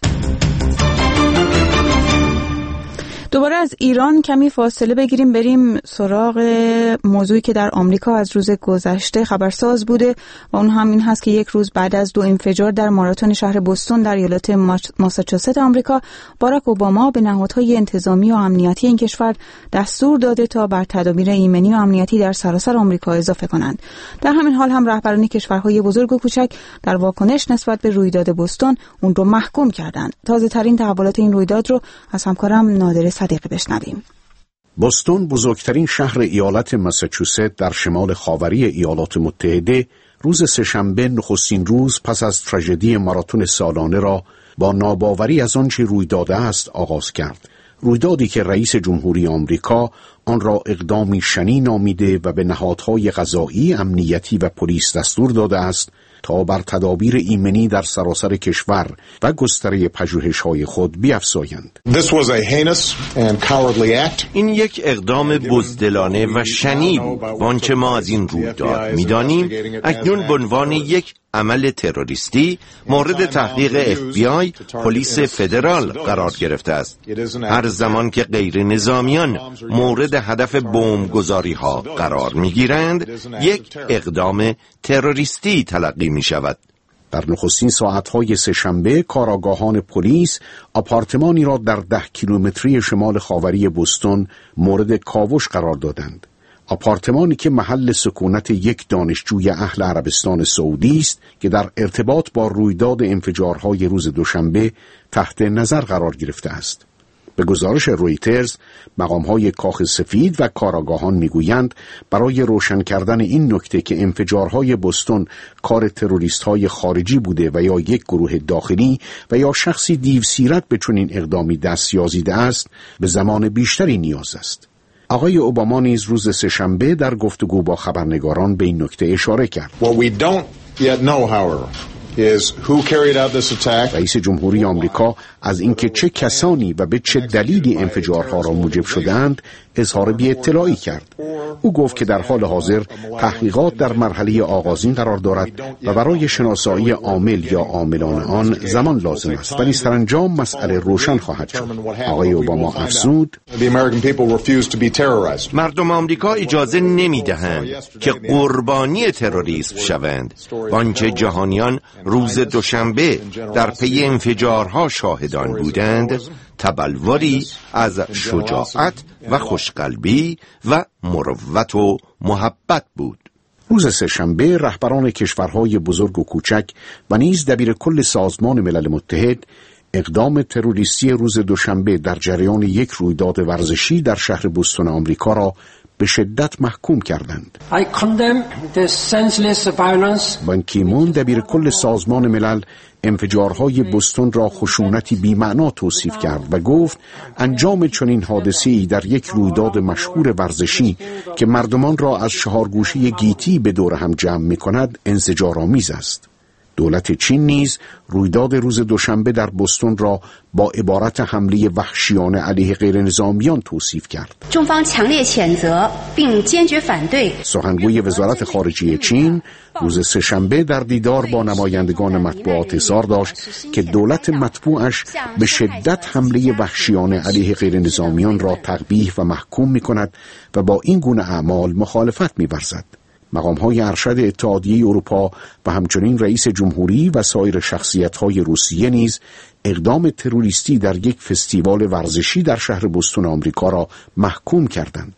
دوباره از ایران کمی فاصله بگیریم بریم سراغ موضوعی که در آمریکا از روز گذشته خبرساز بوده و اون هم این هست که یک روز بعد از دو انفجار در ماراتون شهر بوستون در ایالت ماساچوست آمریکا، باراک اوباما به نهادهای انتظامی و امنیتی این کشور دستور داده تا بر تدابیر ایمنی و امنیتی در سراسر آمریکا اضافه کنند. در همین حال هم رهبران کشورهای بزرگ و کوچک در واکنش نسبت به رویداد بوستون اون رو محکوم کردند. تازه ترین تحولات این رویداد رو از همکارم نادر صدیقی بشنویم. بوستون بزرگترین شهر ایالت ماساچوست در شمال خاوری ایالات متحده روز سه‌شنبه نخستین روز پس از تراژدی ماراتون سالانه را با ناباوری از آنچه روی داده است آغاز کرد. رویدادی که رئیس جمهوری آمریکا آن را اقدامی شنی نامیده و به نهادهای قضایی، امنیتی و پلیس دستور داده است تا بر تدابیر ایمنی در سراسر کشور و گستره پژوهش‌های خود بیفزایند. این یک اقدام بزدلانه و شنی بود. آنچه ما از این رویداد می‌دانیم اکنون به عنوان یک عمل تروریستی مورد تحقیق اف بی آی، پلیس فدرال قرار گرفته است. هر زمان که غیر نظامیان مورد هدف بمبگذاری‌ها قرار می‌گیرند، یک اقدام تروریستی تلقی می‌شود. در نخستین ساعت‌های سه‌شنبه کاراگاهان پلیس آپارتمانی را در ده کیلومتری شمال خاوری بوستون مورد کاوش قرار دادند. آپارتمانی که محل سکونت یک دانشجوی اهل عربستان سعودی است که در ارتباط با رویداد انفجارهای روز دوشنبه تحت نظر قرار گرفته است. به گزارش رویترز، مقام‌های کاخ سفید و کاراگاهان می‌گویند برای روشن کردن این نکته که انفجارهای بوستون کار تروریست‌های خارجی بوده و یا یک گروه داخلی و یا شخصی دیوسیرت به چنین اقدامی دست یازیده است، به زمان بیشتری نیاز است. آقای اوباما نیز روز سه‌شنبه در گفتگو با خبرنگاران به این نکته اشاره کرد. What we don't yet know, however, رئیس جمهوری آمریکا از اینکه چه کسانی و به چه دلیلی انفجارها را موجب شدند اظهار بی‌اطلاعی کرد. او گفت که در حال حاضر تحقیقات در مرحله آغازین قرار دارد و برای شناسایی عامل یا عاملان آن زمان لازم است، ولی سرانجام مسئله روشن خواهد شد. آقای اوباما افزود: مردم آمریکا اجازه نمی‌دهند که قربانی تروریسم شوند. آنچه جهانیان روز دوشنبه در پی انفجارها شاهدان بودند تبلوری از شجاعت و خوشقلبی و مروت و محبت بود. روز سه‌شنبه رهبران کشورهای بزرگ و کوچک و نیز دبیرکل سازمان ملل متحد اقدام تروریستی روز دوشنبه در جریان یک رویداد ورزشی در شهر بوستون آمریکا را به شدت محکوم کردند. بان کی مون دبیرکل سازمان ملل انفجارهای بوستون را خشونتی بی‌معنا توصیف کرد و گفت انجام چنین حادثه‌ای در یک رویداد مشهور ورزشی که مردمان را از چهارگوشه گیتی به دور هم جمع می‌کند انزجارآمیز است. دولت چین نیز رویداد روز دوشنبه در بوستون را با عبارت حمله وحشیانه علیه غیر نظامیان توصیف کرد. سخنگوی وزارت خارجه چین روز سه‌شنبه در دیدار با نمایندگان مطبوعات اظهار داشت که دولت مطبوعش به شدت حمله وحشیانه علیه غیر نظامیان را تقبیح و محکوم می کند و با این گونه اعمال مخالفت می ورزد. مقام‌های ارشد اتحادیه اروپا و همچنین رئیس جمهوری و سایر شخصیت‌های روسیه نیز اقدام تروریستی در یک فستیوال ورزشی در شهر بوستون آمریکا را محکوم کردند.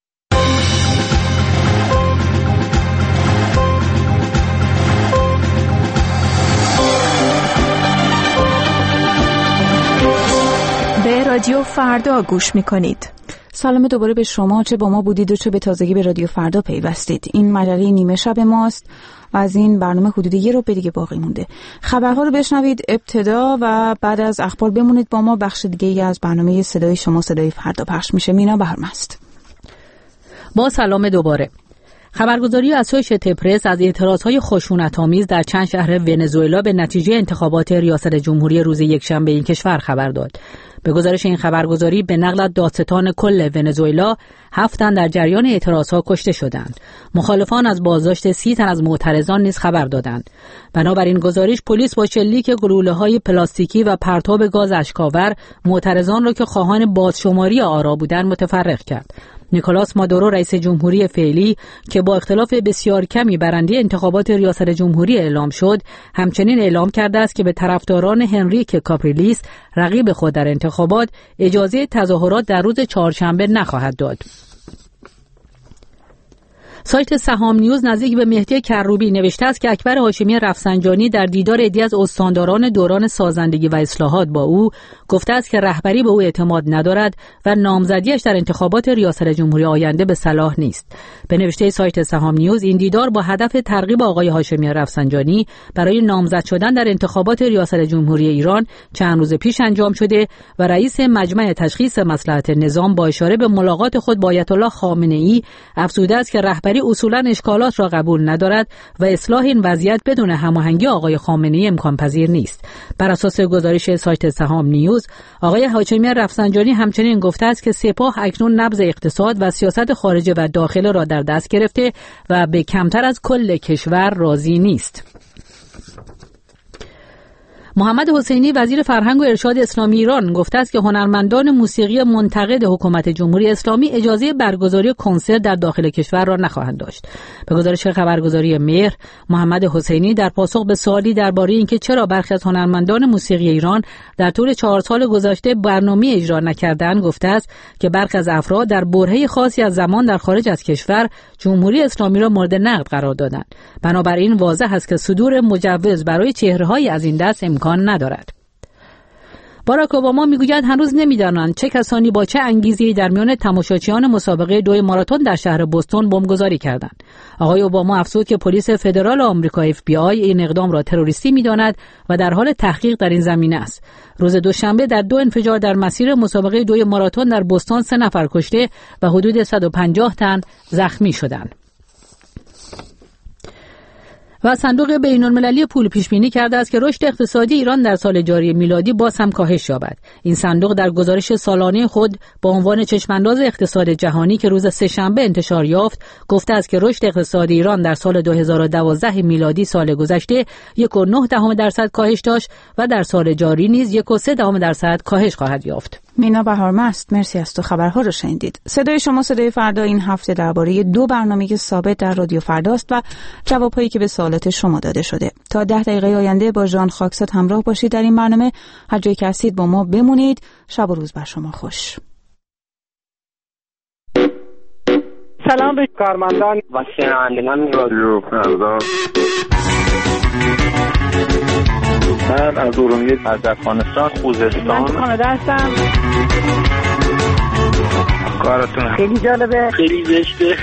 به رادیو فردا گوش می‌کنید. سلام دوباره به شما، چه با ما بودید و چه به تازگی به رادیو فردا پیوستید. این مجله نیمه شب ماست و از این برنامه حدود یه رو به دیگه باقی مونده. خبرها رو بشنوید ابتدا و بعد از اخبار بمونید با ما. بخش دیگه ای از برنامه صدای شما صدای فردا پخش میشه. مینا بهرمست. با سلام دوباره. خبرگزاری اسوشیتد پرس از اعتراضهای خشونت‌آمیز در چند شهر ونزوئلا به نتیجه انتخابات ریاست جمهوری روز یکشنبه این کشور خبر داد. به گزارش این خبرگزاری به نقل از دادستان کل ونزوئلا هفت تن در جریان اعتراضها کشته شدند. مخالفان از بازداشت سی تن از معترضان نیز خبر دادند. بنابراین گزارش پلیس با شلیک گلوله‌های پلاستیکی و پرتاب گاز اشک‌آور معترضان را که خواهان بازشماری آرا بودند متفرق کرد. نیکولاس مادورو رئیس جمهوری فعلی که با اختلاف بسیار کمی برنده انتخابات ریاست جمهوری اعلام شد، همچنین اعلام کرده است که به طرفداران هنریک کاپریلیس رقیب خود در انتخابات اجازه تظاهرات در روز چهارشنبه نخواهد داد. سایت سهام نیوز نزدیک به مهدی کروبی نوشته است که اکبر هاشمی رفسنجانی در دیدار عده‌ای از استانداران دوران سازندگی و اصلاحات با او گفته است که رهبری به او اعتماد ندارد و نامزدیش در انتخابات ریاست جمهوری آینده به صلاح نیست. به نوشته سایت سهام نیوز این دیدار با هدف ترغیب آقای هاشمی رفسنجانی برای نامزد شدن در انتخابات ریاست جمهوری ایران چند روز پیش انجام شده و رئیس مجمع تشخیص مصلحت نظام با اشاره به ملاقات خود با آیت الله خامنه‌ای افزوده است که رهبری اصولاً اشکالات را قبول ندارد و اصلاح این وضعیت بدون هماهنگی آقای خامنه‌ای امکان پذیر نیست. بر اساس گزارش سایت سهام نیوز، آقای هاشمی رفسنجانی همچنین گفته است که سپاه اکنون نبض اقتصاد و سیاست خارجه و داخله را در دست گرفته و به کمتر از کل کشور راضی نیست. محمد حسینی وزیر فرهنگ و ارشاد اسلامی ایران گفته است که هنرمندان موسیقی منتقد حکومت جمهوری اسلامی اجازه برگزاری کنسرت در داخل کشور را نخواهند داشت. به گزارش خبرگزاری مهر، محمد حسینی در پاسخ به سوالی درباره اینکه چرا برخی از هنرمندان موسیقی ایران در طول چهار سال گذشته برنامه اجرا نکردند گفته است که برخی از افراد در برهه خاصی از زمان در خارج از کشور جمهوری اسلامی را مورد نقد قرار دادند. بنابراین واضح است که صدور مجوز برای چهره‌های از این دست امکان ندارد. باراک اوباما میگوید هنوز نمیدانند چه کسانی با چه انگیزه‌ای در میان تماشاچیان مسابقه دوی ماراتون در شهر بوستون بمبگذاری کردند. آقای اوباما افزود که پلیس فدرال آمریکا اف بی آی این اقدام را تروریستی می‌داند و در حال تحقیق در این زمینه است. روز دوشنبه در دو انفجار در مسیر مسابقه دوی ماراتون در بوستون سه نفر کشته و حدود صد و پنجاه تن زخمی شدند. و صندوق بین‌المللی پول پیش بینی کرده است که رشد اقتصادی ایران در سال جاری میلادی باز هم کاهش یابد. این صندوق در گزارش سالانه خود با عنوان چشمانداز اقتصاد جهانی که روز سه‌شنبه انتشار یافت گفته است که رشد اقتصادی ایران در سال دو هزار و دوازده میلادی سال گذشته یک و نه دهم درصد کاهش داشت و در سال جاری نیز یک و سه دهم درصد کاهش خواهد یافت. مینا بهارمست، مرسی از تو. خبرها رو شنیدید. صدای شما صدای فردا این هفته درباره دو برنامه ثابت در رادیو فرداست و جوابهایی که به سوالات شما داده شده. تا ده دقیقه آینده با ژان خاکسات همراه باشید در این برنامه. هر جایی که هستید با ما بمونید. شب و روز بر شما خوش. سلام به کارمندان و شنوندگان رادیو فردا. من از ارومیه از افغانستان خوزستان من کانادا هستم. کارتون خیلی جالبه، خیلی زشته.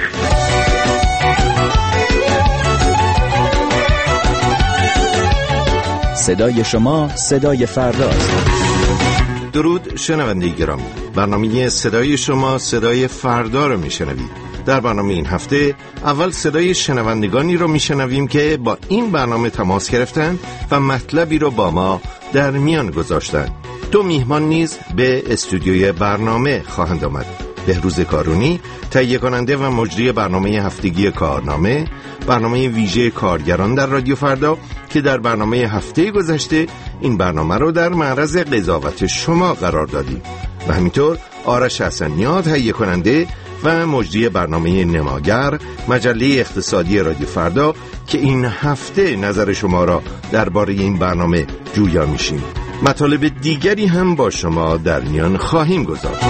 صدای شما صدای فرداست. درود شنونده گرامی، برنامه صدای شما صدای فردا رو میشنوید. در برنامه این هفته اول صدای شنوندگانی رو میشنویم که با این برنامه تماس گرفتن و مطلبی رو با ما در میان گذاشتن. دو میهمان نیز به استودیوی برنامه خواهند آمد. بهروز کارونی، تهیه کننده و مجری برنامه هفتگی کارنامه، برنامه ویژه کارگران در رادیو فردا که در برنامه هفته گذشته این برنامه رو در معرض قضاوت شما قرار دادیم، و همینطور آرش حسنی‌نیا، تهیه کننده و مجری برنامه نماگر، مجله اقتصادی رادیو فردا که این هفته نظر شما را درباره این برنامه جویا میشیم. مطالب دیگری هم با شما در میان خواهیم گذاشت.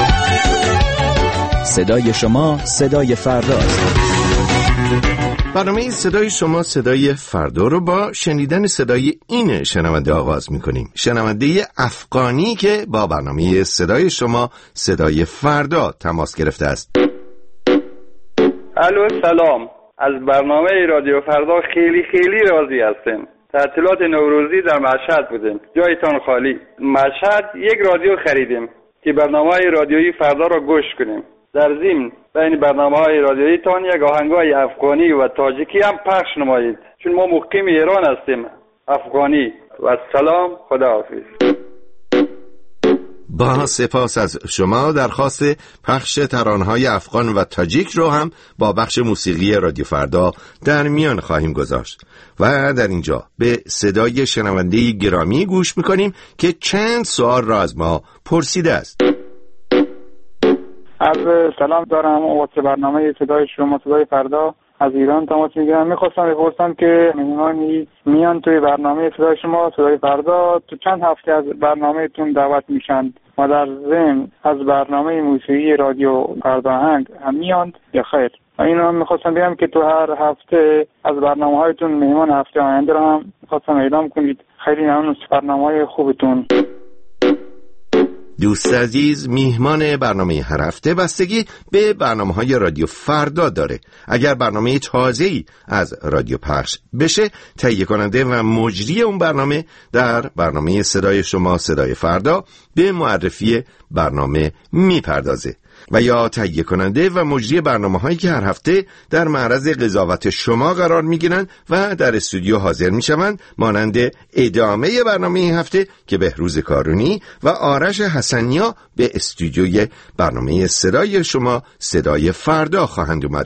صدای شما صدای فرداست. برنامه صدای شما صدای فردا رو با شنیدن صدای این شنونده آغاز می‌کنیم. شنونده افغانی که با برنامه صدای شما صدای فردا تماس گرفته است. الو سلام، از برنامه رادیو فردا خیلی خیلی راضی هستیم. تعطیلات نوروزی در مشهد بودیم، جایتان خالی. مشهد یک رادیو خریدیم که برنامه رادیویی فردا را گوش کنیم. در ضمن بین برنامه‌های رادیویی تان یک آهنگای افغانی و تاجیکی هم پخش نمایید، چون ما مقیم ایران هستیم. افغانی و سلام، خداحافظ. با سپاس از شما. درخواست پخش ترانه‌های افغان و تاجیک رو هم با بخش موسیقی رادیو فردا در میان خواهیم گذاشت. و در اینجا به صدای شنونده گرامی گوش میکنیم که چند سوال را از ما پرسیده است. از سلام دارم واسه برنامه صدای شما صدای فردا از ایران تماس میگیرم. میخواستم بپرسم که مهمانی میان توی برنامه صدای شما صدای فردا تو چند هفته از برنامهتون دعوت میشن و در ضمن از برنامه موسیقی رادیو فردا هنگ هم میاند یا خیر؟ و اینو هم میخواستم بگم که تو هر هفته از برنامه هایتون مهمان هفته آینده رو هم میخواستم اعلام کنید. خیلی ممنون از برنامه های خوبتون. دوست عزیز، میهمان برنامه هر هفته بستگی به برنامه‌های رادیو فردا داره. اگر برنامه تازه‌ای از رادیو پخش بشه، تهیه کننده و مجری اون برنامه در برنامه صدای شما صدای فردا به معرفی برنامه میپردازه، و یا تهیه کننده و مجری برنامه‌هایی که هر هفته در معرض قضاوت شما قرار می‌گیرن و در استودیو حاضر می‌شوند، مانند ادامه برنامه این هفته که بهروز کارونی و آرش حسنی‌نیا به استودیوی برنامه صدای شما صدای فردا خواهند اومد.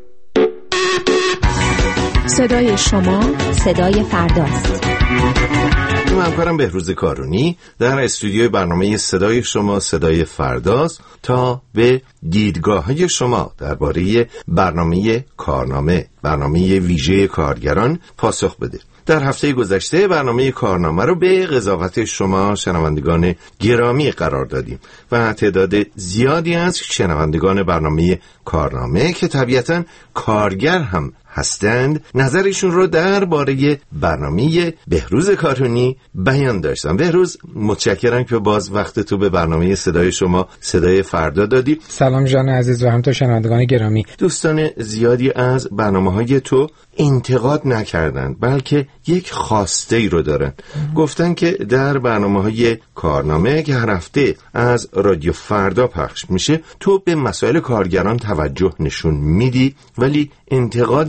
صدای شما صدای فرداست. همکارم بهروز کارونی در استودیوی برنامه صدای شما صدای فرداست تا به دیدگاه‌های شما درباره برنامه کارنامه، برنامه ویژه کارگران پاسخ بده. در هفته گذشته برنامه کارنامه رو به قضاوت شما شنوندگان گرامی قرار دادیم و تعداد زیادی از شنوندگان برنامه کارنامه که طبیعتاً کارگر هم هستند نظرشون رو درباره برنامه بهروز کارونی بیان داشتن. بهروز، متشکرم که باز وقت تو به برنامه صدای شما صدای فردا دادی. سلام جان عزیز و همینطور شنوندگان گرامی. دوستان زیادی از برنامه‌های تو انتقاد نکردند، بلکه یک خواسته ای رو دارن. گفتن که در برنامه‌های کارنامه که هر هفته از رادیو فردا پخش میشه، تو به مسائل کارگران توجه نشون میدی، ولی انتقاد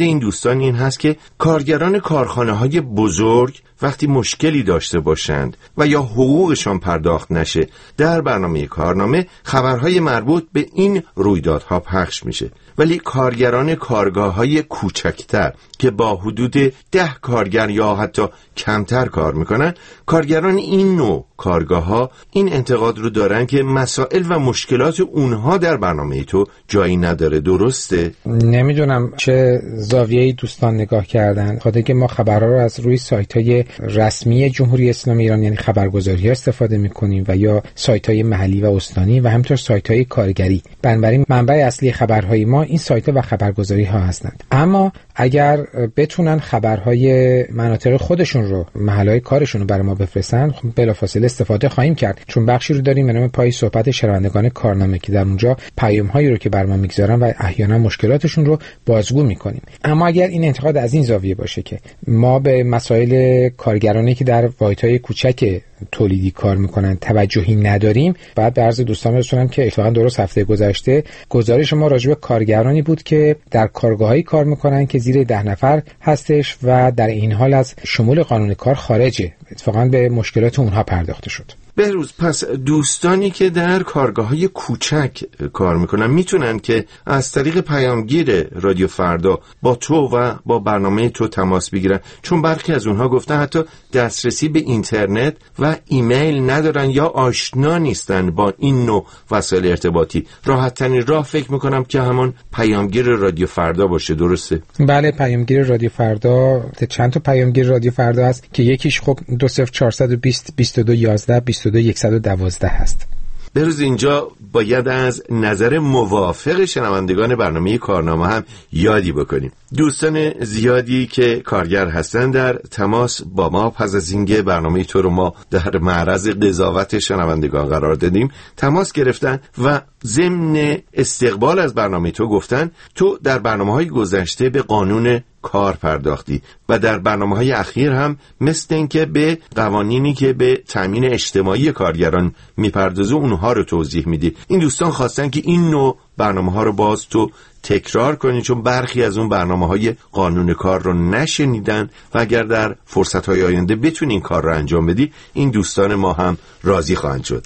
این دوستان این هست که کارگران کارخانه‌های بزرگ وقتی مشکلی داشته باشند و یا حقوقشان پرداخت نشه، در برنامه کارنامه خبرهای مربوط به این رویدادها پخش میشه. ولی کارگران کارگاه‌های کوچکتر که با حدود ده کارگر یا حتی کمتر کار میکنن، کارگران این نوع کارگاه‌ها این انتقاد رو دارن که مسائل و مشکلات اونها در برنامه تو جایی نداره. درسته؟ نمیدونم چه زاویه‌ای دوستان نگاه کردن. خاطر که ما خبرها رو از روی سایت‌های رسمی جمهوری اسلامی ایران یعنی خبرگزاری‌ها استفاده می‌کنیم و یا سایت‌های محلی و استانی و همینطور سایت‌های کارگری. بنابراین منبع اصلی خبرهای ما این سایت‌ها و خبرگزاری‌ها هستند. اما اگر بتونن خبرهای مناطق خودشون رو، محلهای کارشون رو برای ما بفرستن، خب بلافاصله استفاده خواهیم کرد، چون بخشی رو داریم به نام پای صحبت شنوندگان کارنامه که در اونجا پیام‌هایی رو که بر ما میگذارن و احیانا مشکلاتشون رو بازگو می‌کنیم. اما اگر این انتقاد از این زاویه باشه که ما به مسائل کارگرانی که در واحدهای کوچک تولیدی کار میکنن توجهی نداریم، بعد به عرض دوستان برسونم که اتفاقا درست هفته گذشته گزارش ما راجع به کارگرانی بود که در کارگاهایی کار میکنن که زیر ده نفر هستش و در این حال از شمول قانون کار خارجه. اتفاقا به مشکلات اونها پرداخته شد. بهروز، پس دوستانی که در کارگاه‌های کوچک کار میکنن میتونن که از طریق پیامگیر رادیو فردا با تو و با برنامه تو تماس بگیرن، چون برخی از اونها گفتن حتی دسترسی به اینترنت و ایمیل ندارن یا آشنا نیستن با این نوع وسایل ارتباطی. راحت ترین راه فکر میکنم که همون پیامگیر رادیو فردا باشه. درسته؟ بله، پیامگیر رادیو فردا، چند تا پیامگیر رادیو فردا هست که یکیش خب دو صفر چهارصد و بیست بیست و دو یازده بیست و دو صد و دوازده هست. بروز اینجا باید از نظر موافق شنوندگان برنامه کارنامه هم یادی بکنیم. دوستان زیادی که کارگر هستن در تماس با ما پس از اینکه برنامه تو رو ما در معرض قضاوت شنوندگان قرار دادیم تماس گرفتن و ضمن استقبال از برنامه تو گفتن تو در برنامه‌های گذشته به قانون کار پرداختی و در برنامه‌های اخیر هم مثل اینکه به قوانینی که به تامین اجتماعی کارگران میپردازه اونها رو توضیح میدی. این دوستان خواستن که این نوع برنامه‌ها رو باز تو تکرار کنی، چون برخی از اون برنامه‌های قانون کار رو نشنیدن و اگر در فرصت‌های آینده بتونی این کار رو انجام بدی این دوستان ما هم راضی خواهند شد.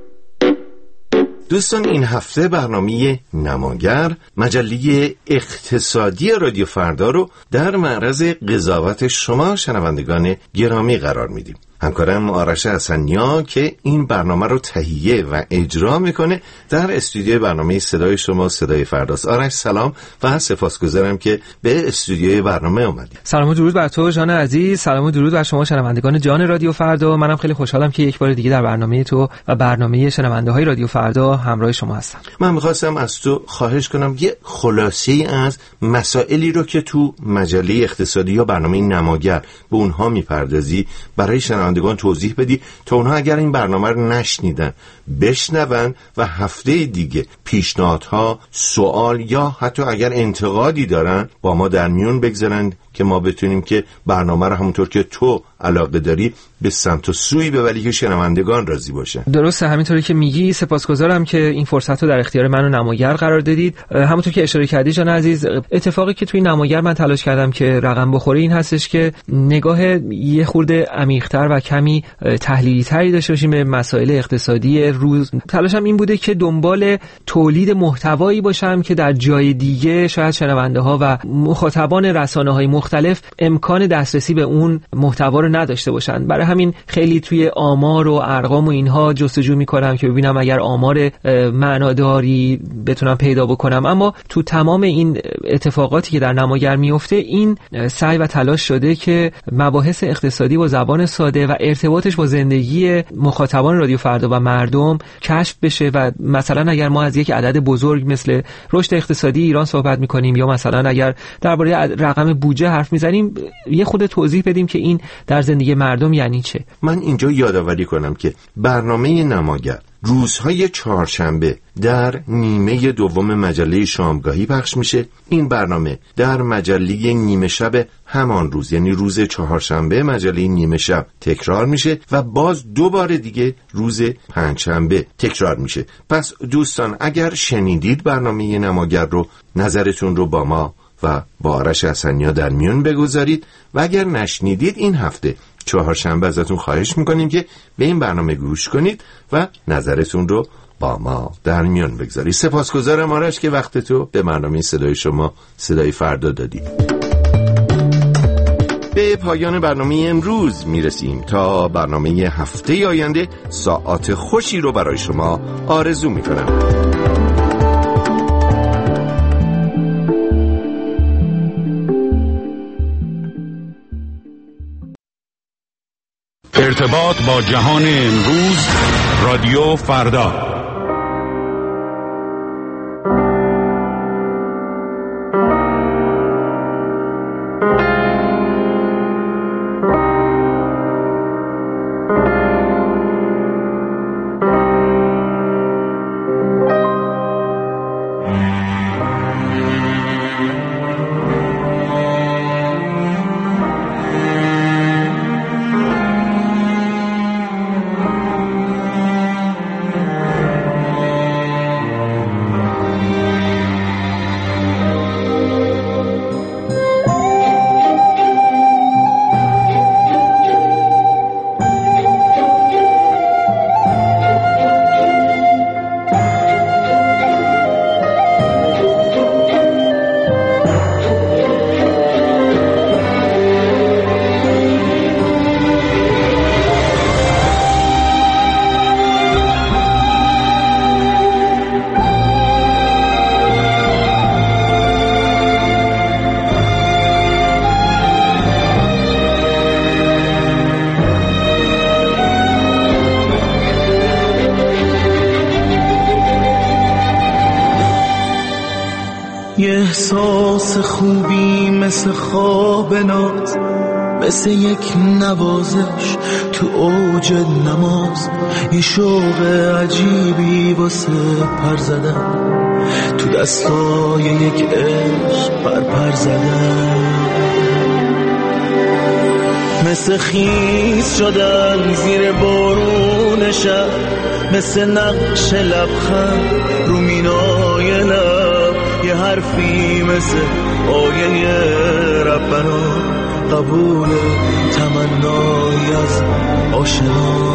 دوستان، این هفته برنامه نماگر، مجله اقتصادی رادیو فردا رو در معرض قضاوت شما شنوندگان گرامی قرار میدیم. همکارم آرش حسنیا که این برنامه رو تهیه و اجرا میکنه در استودیوی برنامه صدای شما صدای فرداست. آرش سلام و سپاسگزارم که به استودیوی برنامه اومدی. سلام و درود بر تو جان عزیز، سلام و درود بر شما شنوندگان جان رادیو فردا. منم خیلی خوشحالم که یک بار دیگه در برنامه تو و برنامه شنونده های رادیو فردا همراه شما هستم. من میخواستم از تو خواهش کنم یه خلاصه‌ای از مسائلی رو که تو مجله اقتصادی یا برنامه نماگر به اونها میپردازی برای شنوندگان توضیح بدی تا اونها اگر این برنامه رو نشنیدن بشنون و هفته دیگه پیشنهادها، سوال یا حتی اگر انتقادی دارن با ما در میون بگذارن که ما بتونیم که برنامه رو همونطور که تو علاقه داری به سمت و سوی ببری که شنوندگان راضی باشن. درسته، همینطوری که میگی. سپاسگزارم که این فرصت رو در اختیار من و نماگر قرار دادید. همونطور که اشاره کردی جان عزیز، اتفاقی که توی نماگر من تلاش کردم که رقم بخوره این هستش که نگاه یه خورده عمیق‌تر و کمی تحلیلی تری داشته باشیم به مسائل اقتصادی روز. تلاشم این بوده که دنبال تولید محتوایی باشم که در جای دیگه شاید شنونده ها و مخاطبان رسانه‌های مختلف امکان دسترسی به اون محتوا رو نداشته باشن. برای همین خیلی توی آمار و ارقام و اینها جستجو میکنم که ببینم اگر آمار معناداری بتونم پیدا بکنم. اما تو تمام این اتفاقاتی که در نماگر میفته این سعی و تلاش شده که مباحث اقتصادی با زبان ساده و ارتباطش با زندگی مخاطبان رادیو فردا و مردم کشف بشه و مثلا اگر ما از یک عدد بزرگ مثل رشد اقتصادی ایران صحبت میکنیم یا مثلا اگر درباره رقم بودجه حرف میزنیم یه خود توضیح بدیم که این در زندگی مردم یعنی چه. من اینجا یادآوری کنم که برنامه نماگر روزهای چهارشنبه در نیمه دوم مجله شامگاهی پخش میشه. این برنامه در مجله نیمه شب همان روز یعنی روز چهارشنبه مجله نیمه شب تکرار میشه و باز دو بار دیگه روز پنجشنبه تکرار میشه. پس دوستان اگر شنیدید برنامه نماگر رو نظرتون رو با ما و با آرش حسنیا در میون بگذارید و اگر نشنیدید این هفته چهارشنبه ازتون خواهش میکنیم که به این برنامه گوش کنید و نظرتون رو با ما در میان بگذارید. سپاسگزارم آرش که وقت تو به برنامه صدای شما صدای فردا دادی. به پایان برنامه امروز میرسیم. تا برنامه هفته آینده ساعات خوشی رو برای شما آرزو میکنم. ارتباط با جهان امروز، رادیو فردا. احساس خوبی مثل خواب ناز، مثل یک نوازش تو اوج نماز، یه شوق عجیبی واسه پر زدن، تو دستای یک عشق پر پر زدن، مثل خیس شدن زیر بارون شب، مثل نقش لبخند رو مینای لب، یه حرفی مثل آیه ربنا، قبول تمنایی از آشنا.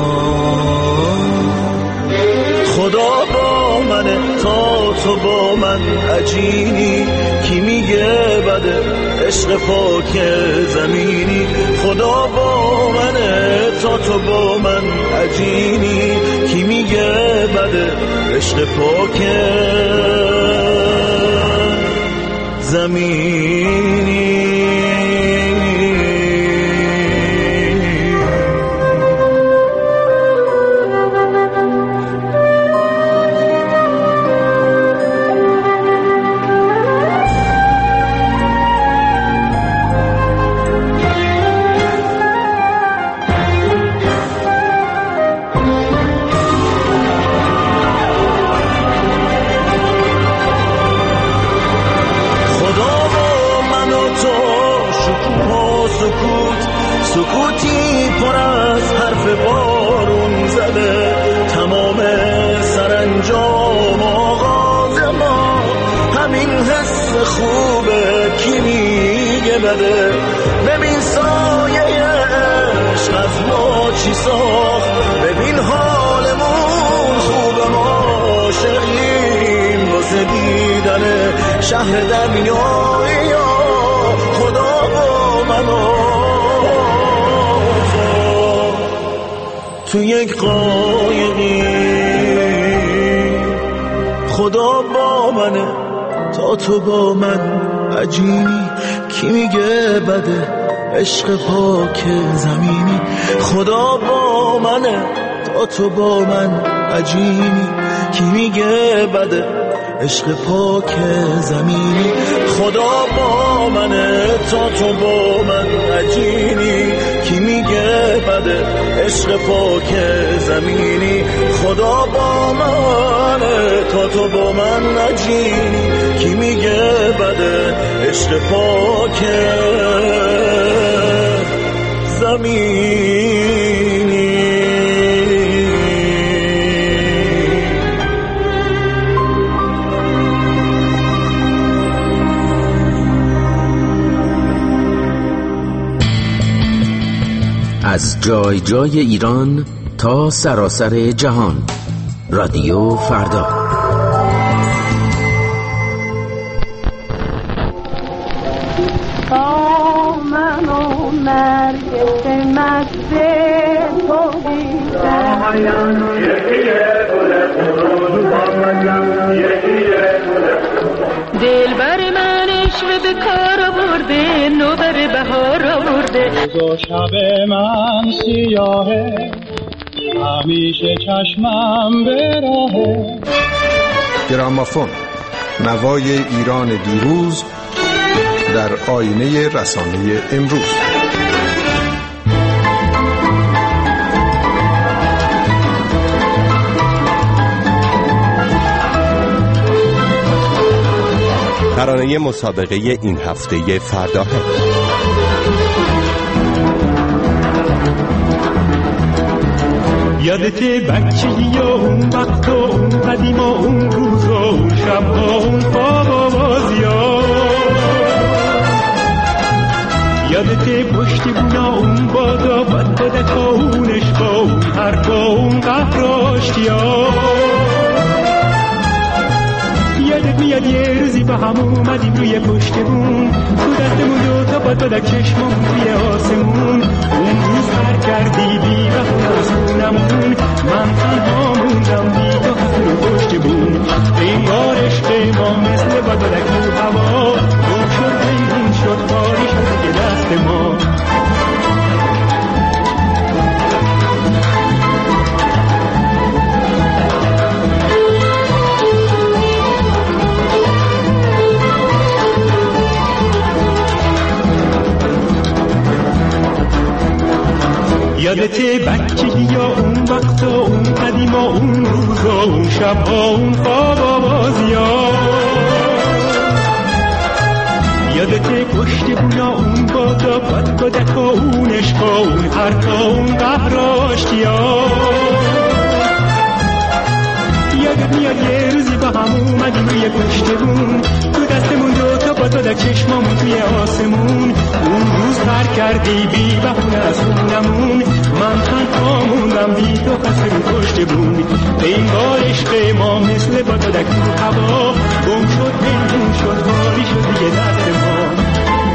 خدا با منه تا تو با من عجینی، کی میگه بده عشق پاک زمینی. خدا با منه تا تو با من عجینی، کی میگه بده عشق پاک زمینی. سکوتی پر از حرف بارون زده، تمام سرانجام آغاز ما همین حس خوبه، کی میگه بده. ببین سایه عشق از ما چی ساخت، ببین حالمون خوبه، ما عاشقیم واسه دیدن شهر دنیایی. خدا با منو تو یک قایقی، خدا با منه تا تو با من عجینی، کی میگه بده عشق پاک زمینی. خدا با منه تا تو با من عجینی، کی میگه بده عشق پاک زمینی. خدا با منه تا تو با من عجینی، کی میگه بده عشق پاک زمینی. خدا با منه تا تو با من عجینی، کی میگه بده عشق پاک زمینی. از جای جای ایران تا سراسر جهان. رادیو فردا. تا من و نرگس مست تو بیشتر دل بر من عشق به کار برده، نوبر بهار آورده. دو شب من سیاهه، همیشه چشمم به راهه. گرامافون، نوای ایران دیروز در آینه رسانه امروز. ترانه مسابقه این هفته فردا. یادته بچگی و اون وقت و اون قدیم و اون روز و اون شب و اون خواب و بازیا. یادته پشت بونا اون بادا بد بدک و اون عشقا اون حرفا اون قهراشتیا. یادت میاد یه روزی با هم اومدیم روی پشت بون، تو دستمون دو تا باد بدک چشممون توی آسمون. اون روز هر کردی بی بهونه از خونمون، من تنها موندم بی تو رو پشت بون. این بار عشق ما مثل باد بدک رو هوا، گم شد بیرون شد خالی شد که دست ما. یادته بچگی یا اون وقت و اون قدیم و اون روز و اون شب و اون خواب و بازیا. یادته پشت بونا اون بادا بد بدک و اون عشقا اون حرفا اون قهراشتیا. یادت میاد یه روزی با هم اومدیم روی پشت بون، تو دستمون دو تا باد بدک چشمامون توی آسمون. اون روز پر کردی بی بهونه از خونمون، من تنها موندم بی تو خسته رو پشت بون. این بار عشق ما مثل باد بدک رو هوا، گم شد بیرون شد خالی شد دیگه دست ما.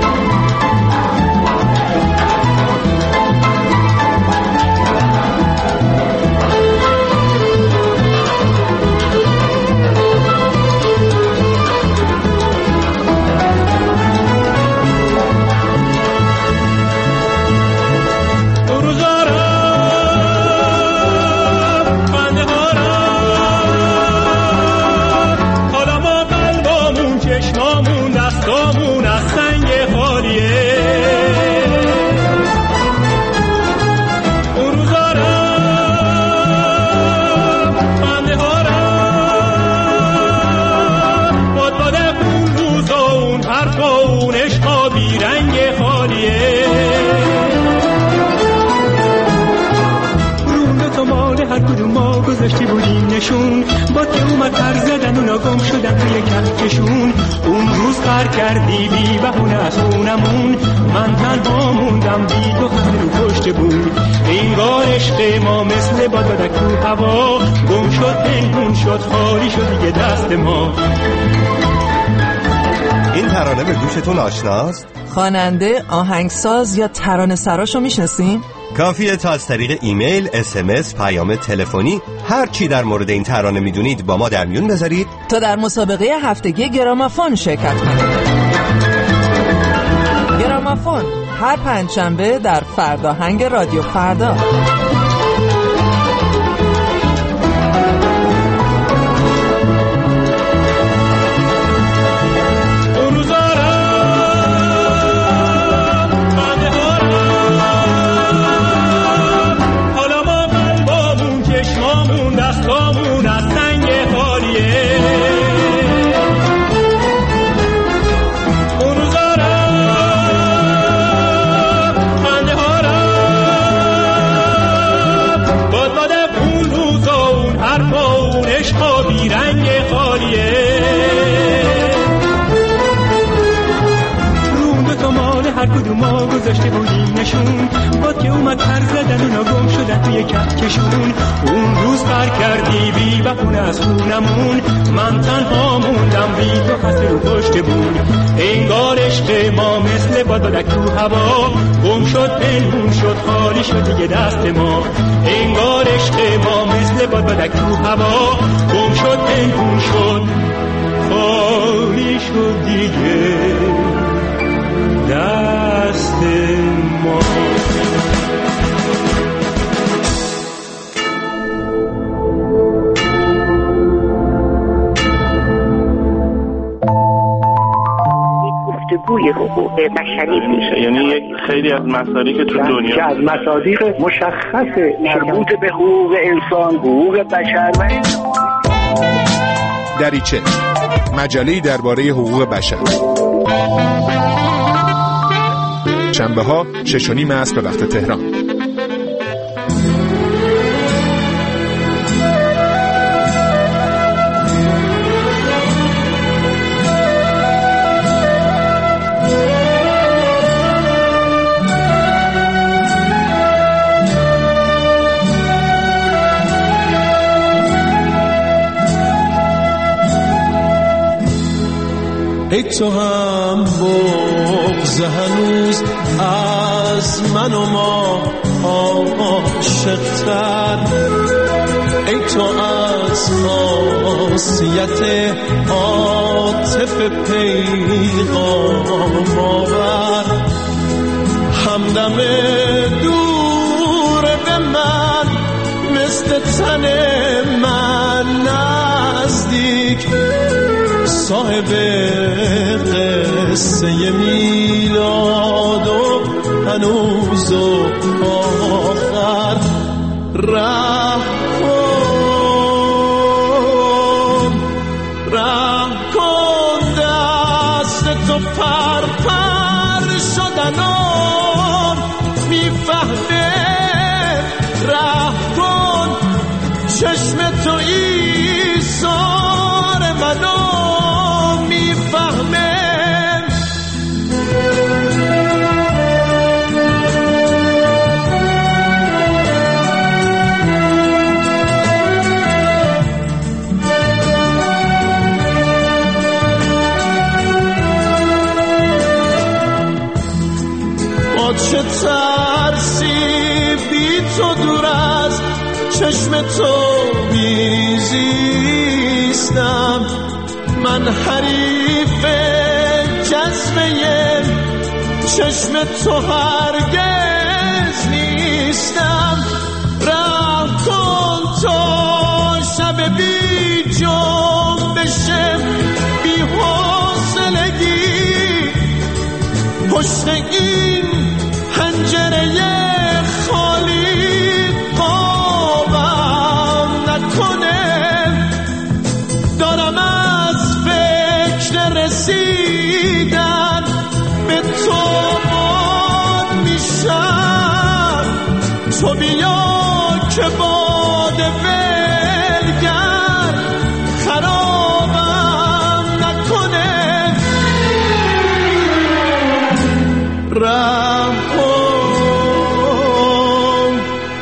گذاشتی بودیم نشون، با که اومد تر زدن اونا گم شدن توی کفشون. اون روز پر کردی بی بهونه از خونمون، من تنها موندم بی تو خسته رو پشت بود. این بار عشق ما مثل باد بدک رو هوا، گم شد پنهون شد خالی شد دیگه دست ما. این ترانه به گوشتون آشناست؟ خواننده، آهنگساز یا ترانه سراشو میشناسین؟ کافیه تا از طریق ایمیل، اس ام اس، پیام تلفنی هر چی در مورد این ترانه میدونید با ما در میون بذارید تا در مسابقه هفتگی گرامافون شرکت کنید. گرامافون هر پنجشنبه در فرداهنگ رادیو فردا. هر کدوم ما گذاشته بودیم نشون، باد که اومد پر زدن اونا گم شدن توی کهکشون. اون روز پر کردی بی بهونه از خونمون، من تنها موندم بی تو خسته رو پشت بون. انگار عشق ما مثل باد بادک تو هوا، گم شد پنهون شد خالی شد دیگه دست ما. انگار عشق ما مثل باد بادک تو هوا، گم شد پنهون شد خالی شد دیگه دست ما. گفتگوی حقوق بشری میشه، یعنی یک خیلی از مصادیق تو دنیا که از مصادیق مشخص مربوط به حقوق انسان، حقوق بشر و دریچه، مجله‌ای درباره حقوق بشر. شنبه ها شش و نیم عصر به وقت تهران. ای تو هم بغض هنوز از من و ما عاشق‌تر، ای تو از خاصیت عاطف پیغام آور، همدم دور به من مثل تن من نزدیک، صاحب قصه میلاد و هنوز و آخر راه کن، راه کن دست تو پر پر شدنم میفهمه، راه کن چشم تو ایثار منو میفهمه. با چه ترسی بی تو دور از چشم تو میزیستم، من حریف جذبه چشم تو هرگز نیستم، راه کن تا شب بی جنبش بی حوصلگی پشت این پنجره خالی قابم نکنه، دارم از فکر رسیدن به تو باد میشم، تو بیا که باد ولگر خرابم نکنه، راه کن،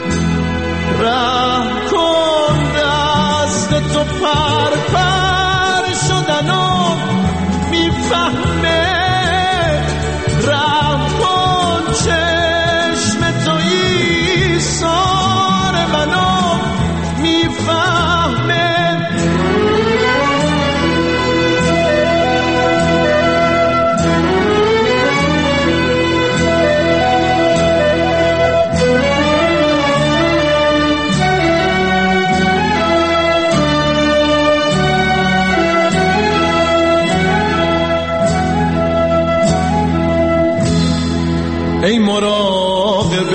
راه کن دست تو پر پر شدنو میفهمه، راه کن چشم تو ایثار منو میفهمه. ای مراقب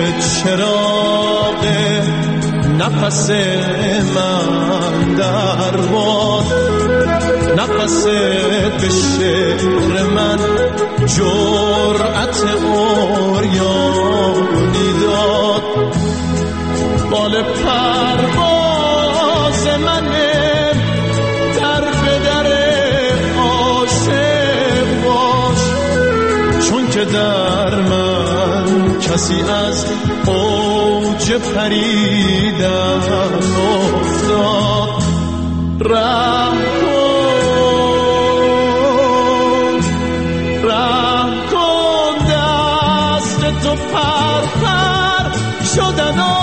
چراغ نفس من در باد، نفست به شعر من جرأت اوریانی داد، بال پرواز منه در به در عاشق باش، چون که در من کسی از اوج پریدن افتاد. رحم کن رحم کن دست تو پر پر شدن